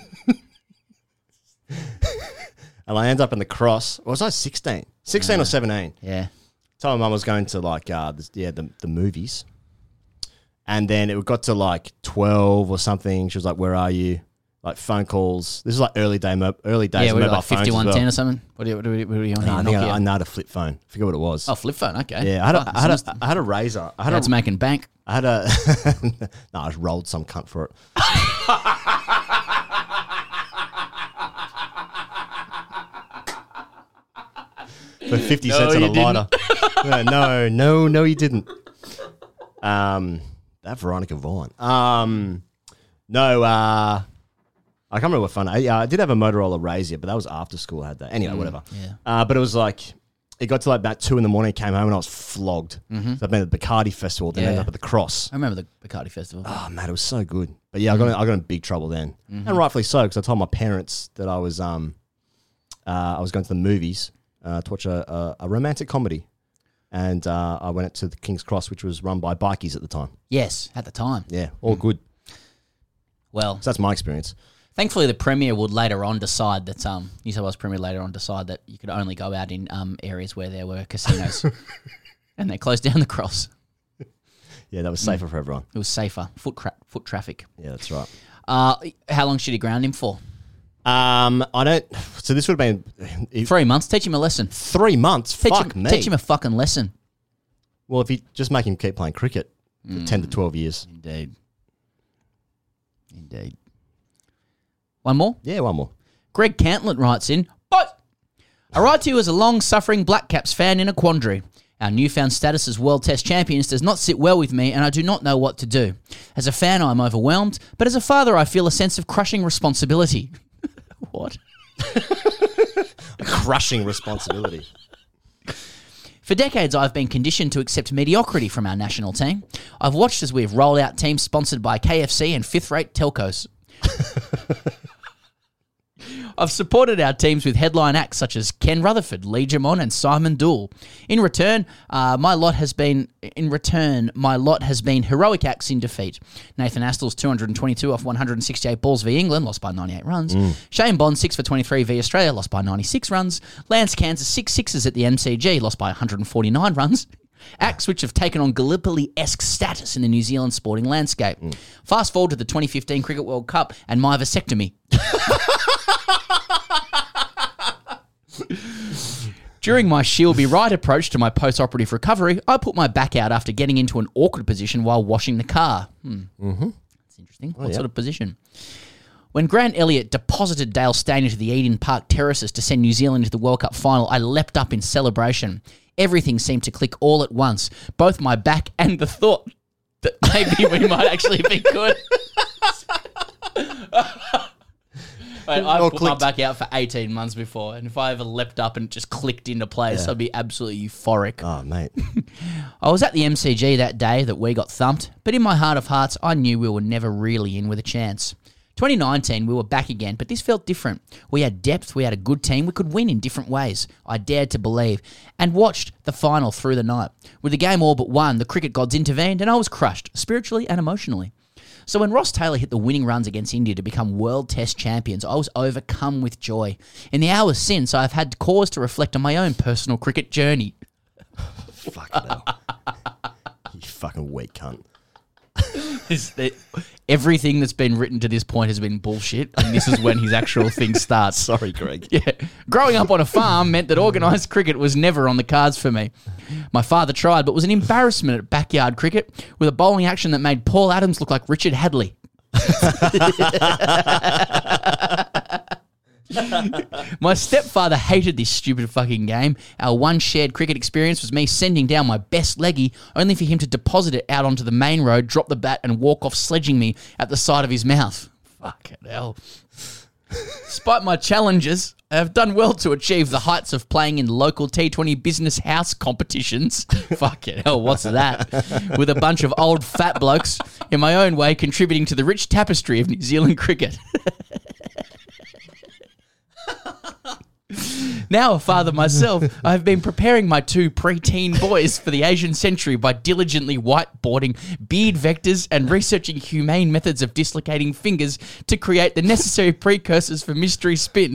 and I ended up in the Cross. Or was I sixteen? Sixteen Yeah. or seventeen? Yeah. Told my mum I was going to like uh this, yeah the the movies, and then it got to like twelve or something. She was like, "Where are you?" Like phone calls. This is like early day mo- early days Yeah, of what, mobile like phones as fifty-one ten well. or something? What are you, what are you, what are you on No, here? I think I, Nokia? I know how to flip phone. I forget what it was. Oh, flip phone. Okay. Yeah, I had a, Fuck, I had it's a, I had a razor. I had That's a, making bank. I had a. No, I just rolled some cunt for it. For fifty No, cents on you a lighter. Yeah, no, no, no, you didn't. Um, that Veronica Vaughn. Um, no, uh, I can't remember what phone. I, uh, I did have a Motorola Razr, but that was after school. I had that anyway. Mm, Whatever. yeah. Uh, but it was like. It got to like about two in the morning, came home and I was flogged. Mhm. So I've been at the Bacardi Festival, then Yeah. ended up at the Cross. I remember the Bacardi Festival. Oh, man, it was so good. But yeah, I got in, I got in big trouble then. Mhm. And rightfully so, because I told my parents that I was um uh, I was going to the movies uh, to watch a, a, a romantic comedy. And uh, I went to the King's Cross, which was run by bikies at the time. Yes, at the time. Yeah, all good. Well, So that's my experience. thankfully, the Premier would later on decide that um, New South Wales Premier later on decide that you could only go out in um, areas where there were casinos, and they closed down the Cross. Yeah, that was safer for everyone. It was safer foot cra- foot traffic. Yeah, that's right. Uh, how long should he ground him for? Um, I don't. So this would have been Three months. Teach him a lesson. three months. Teach Fuck him, me. Teach him a fucking lesson. Well, if you just make him keep playing cricket for Mm. ten to twelve years. Indeed. Indeed. One more? Yeah, one more. Greg Cantlet writes in, but I write to you as a long-suffering Black Caps fan in a quandary. Our newfound status as World Test Champions does not sit well with me, and I do not know what to do. As a fan, I'm overwhelmed, but as a father, I feel a sense of crushing responsibility. What? Crushing responsibility. For decades, I've been conditioned to accept mediocrity from our national team. I've watched as we've rolled out teams sponsored by K F C and fifth-rate telcos. I've supported our teams with headline acts such as Ken Rutherford, Lee Jamon, and Simon Dool. In return, uh, my lot has been in return my lot has been heroic acts in defeat. Nathan Astl's two hundred twenty-two off one hundred sixty-eight balls v England, lost by ninety-eight runs. Mm. Shane Bond six for twenty-three v Australia, lost by ninety-six runs. Lance Kansas six sixes at the M C G, lost by one hundred forty-nine runs. Acts which have taken on Gallipoli-esque status in the New Zealand sporting landscape. Mm. Fast forward to the twenty fifteen Cricket World Cup and my vasectomy. During my she'll be right approach to my post-operative recovery, I put my back out after getting into an awkward position while washing the car. Hmm. Mm-hmm. That's interesting. Oh, what yeah. sort of position? When Grant Elliott deposited Dale Steyn into the Eden Park terraces to send New Zealand into the World Cup final, I leapt up in celebration. Everything seemed to click all at once, both my back and the thought that maybe we might actually be good. Mate, I've All put my clicked. back out for eighteen months before, and if I ever leapt up and it just clicked into place, Yeah. I'd be absolutely euphoric. Oh, mate. I was at the M C G that day that we got thumped, but in my heart of hearts, I knew we were never really in with a chance. twenty nineteen, we were back again, but this felt different. We had depth, we had a good team, we could win in different ways. I dared to believe, and watched the final through the night. With the game all but won, the cricket gods intervened, and I was crushed, spiritually and emotionally. So when Ross Taylor hit the winning runs against India to become World Test Champions, I was overcome with joy. In the hours since, I've had cause to reflect on my own personal cricket journey. Fucking hell. You fucking weak cunt. Is that everything that's been written to this point has been bullshit, and this is when his actual thing starts. Sorry, Greg. Yeah. Growing up on a farm meant that organised cricket was never on the cards for me. My father tried, but was an embarrassment at backyard cricket with a bowling action that made Paul Adams look like Richard Hadley. My stepfather hated this stupid fucking game. Our one shared cricket experience was me sending down my best leggy, only for him to deposit it out onto the main road, drop the bat, and walk off sledging me at the side of his mouth. Fucking hell. Despite my challenges, I have done well to achieve the heights of playing in local T twenty business house competitions. Fucking hell, what's that? With a bunch of old fat blokes, in my own way, contributing to the rich tapestry of New Zealand cricket. Now a father myself, I've been preparing my two preteen boys for the Asian century by diligently whiteboarding beard vectors and researching humane methods of dislocating fingers to create the necessary precursors for mystery spin.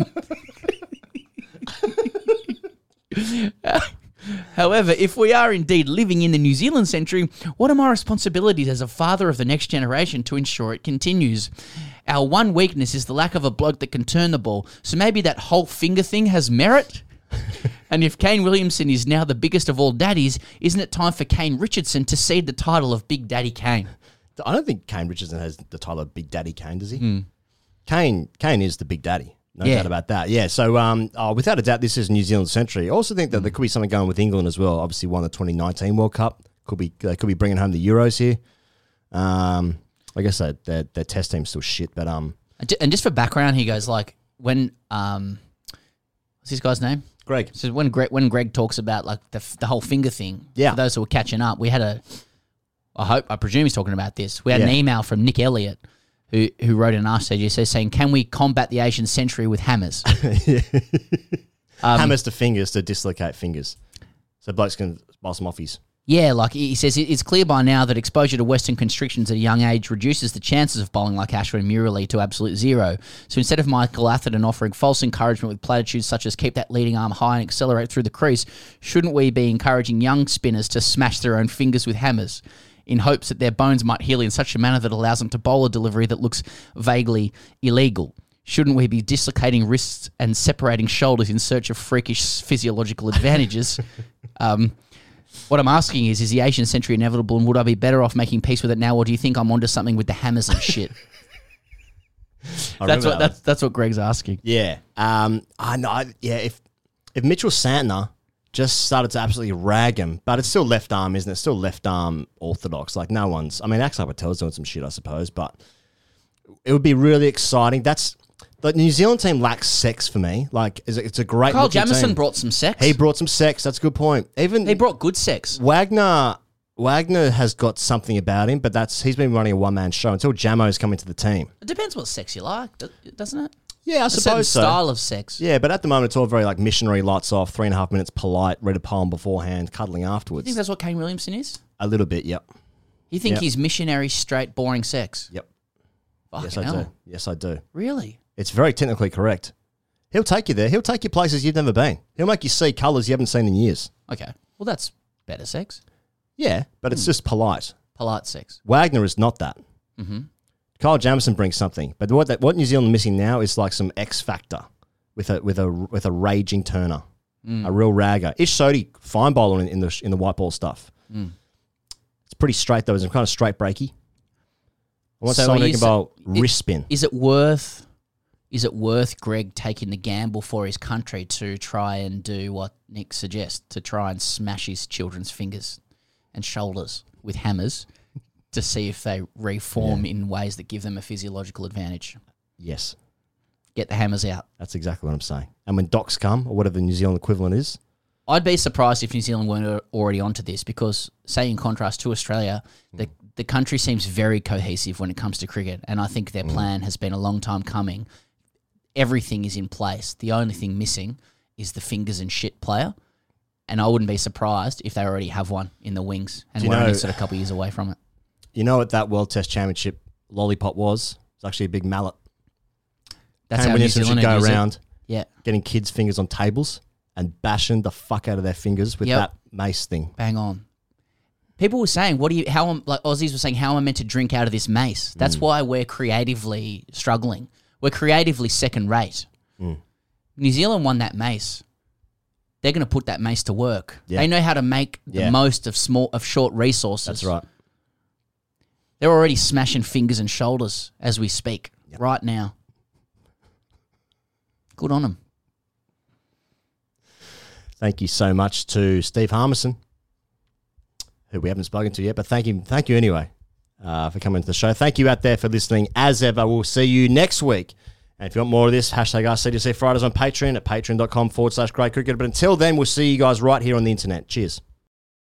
However, if we are indeed living in the New Zealand century, what are my responsibilities as a father of the next generation to ensure it continues? Our one weakness is the lack of a bloke that can turn the ball, so maybe that whole finger thing has merit? And if Kane Williamson is now the biggest of all daddies, isn't it time for Kane Richardson to cede the title of Big Daddy Kane? I don't think Kane Richardson has the title of Big Daddy Kane, does he? Mm. Kane Kane is the Big Daddy. No Yeah. doubt about that. Yeah, so um, oh, without a doubt, this is New Zealand century. I also think that there could be something going with England as well. Obviously, won the twenty nineteen World Cup. Could be they could be bringing home the Euros here. Um, I guess their their, their test team's still shit, but um, And ju- and just for background, he goes like, when, um, what's this guy's name? Greg. So when Greg, when Greg talks about like the, f- the whole finger thing, Yeah. for those who were catching up, we had a, I hope, I presume he's talking about this. We had Yeah. an email from Nick Elliott, who who wrote an Ask C G C saying, can we combat the Asian century with hammers? um, hammers to fingers to dislocate fingers, so blokes can boss them offies. Yeah, like he says, it's clear by now that exposure to Western constrictions at a young age reduces the chances of bowling like Ashwin and Murali to absolute zero. So instead of Michael Atherton offering false encouragement with platitudes such as keep that leading arm high and accelerate through the crease, shouldn't we be encouraging young spinners to smash their own fingers with hammers in hopes that their bones might heal in such a manner that allows them to bowl a delivery that looks vaguely illegal? Shouldn't we be dislocating wrists and separating shoulders in search of freakish physiological advantages? um... What I'm asking is, is the Asian century inevitable, and would I be better off making peace with it now, or do you think I'm onto something with the hammers and shit? that's what that that's, that's what Greg's asking. Yeah. Um. I know. Yeah. If if Mitchell Santner just started to absolutely rag him, but it's still left arm, isn't it? Still left arm orthodox. Like no one's. I mean, Axel Patel's doing some shit, I suppose, but it would be really exciting. That's. The New Zealand team lacks sex for me. Like, it's a, it's a great. Kyle looking Jamieson team. brought some sex. He brought some sex. That's a good point. Even he brought good sex. Wagner. Wagner has got something about him, but that's he's been running a one man show until Jamo's coming to the team. It depends what sex you like, do- doesn't it? Yeah, I a certain suppose so. style of sex. Yeah, but at the moment it's all very like missionary, lights off, three and a half minutes, polite, read a poem beforehand, cuddling You afterwards. think that's what Kane Williamson is? A little bit, yep. You think Yep. he's missionary, straight, boring sex? Yep. Fucking yes, I hell. do. Yes, I do. Really? It's very technically correct. He'll take you there. He'll take you places you've never been. He'll make you see colours you haven't seen in years. Okay. Well, that's better sex. Yeah, but it's just polite. Polite sex. Wagner is not that. Mm-hmm. Kyle Jamieson brings something, but what that, what New Zealand are missing now is like some X factor with a with a with a raging turner, Mm. a real ragger. Ish Sodhi, fine bowler in, in the in the white ball stuff. Mm. It's pretty straight though. It's kind of straight breaky. I want So someone are who you can sa- bowl it- wrist spin. Is it worth? Is it worth Greg taking the gamble for his country to try and do what Nick suggests, to try and smash his children's fingers and shoulders with hammers to see if they reform Yeah. in ways that give them a physiological advantage? Yes, Get the hammers out. that's exactly what I'm saying. And when docs come, or whatever the New Zealand equivalent is, I'd be surprised if New Zealand weren't already onto this because, say, in contrast to Australia, the, the country seems very cohesive when it comes to cricket, and I think their plan has been a long time coming. Everything is in place. The only thing missing is the fingers and shit player, and I wouldn't be surprised if they already have one in the wings, and Do you we're know- only sort of a couple of years away from it. you know what that World Test Championship lollipop was? It's actually a big mallet. That's Kane how New Williamson should Zealand go use it. around Yeah, getting kids' fingers on tables and bashing the fuck out of their fingers with Yep. that mace thing. bang on. People were saying, "What do you? How am like Aussies were saying? How am I meant to drink out of this mace?" That's Mm. why we're creatively struggling. We're creatively second rate. Mm. New Zealand won that mace. They're going to put that mace to work. Yeah. They know how to make the Yeah. most of small of short resources. That's right. They're already smashing fingers and shoulders as we speak Yep. right now. Good on them. Thank you so much to Steve Harmison, who we haven't spoken to yet, but thank you, thank you anyway uh, for coming to the show. Thank you out there for listening. As ever, we'll see you next week. And if you want more of this, hashtag R C D C Fridays on Patreon at patreon.com forward slash great cricket. But until then, we'll see you guys right here on the internet. Cheers.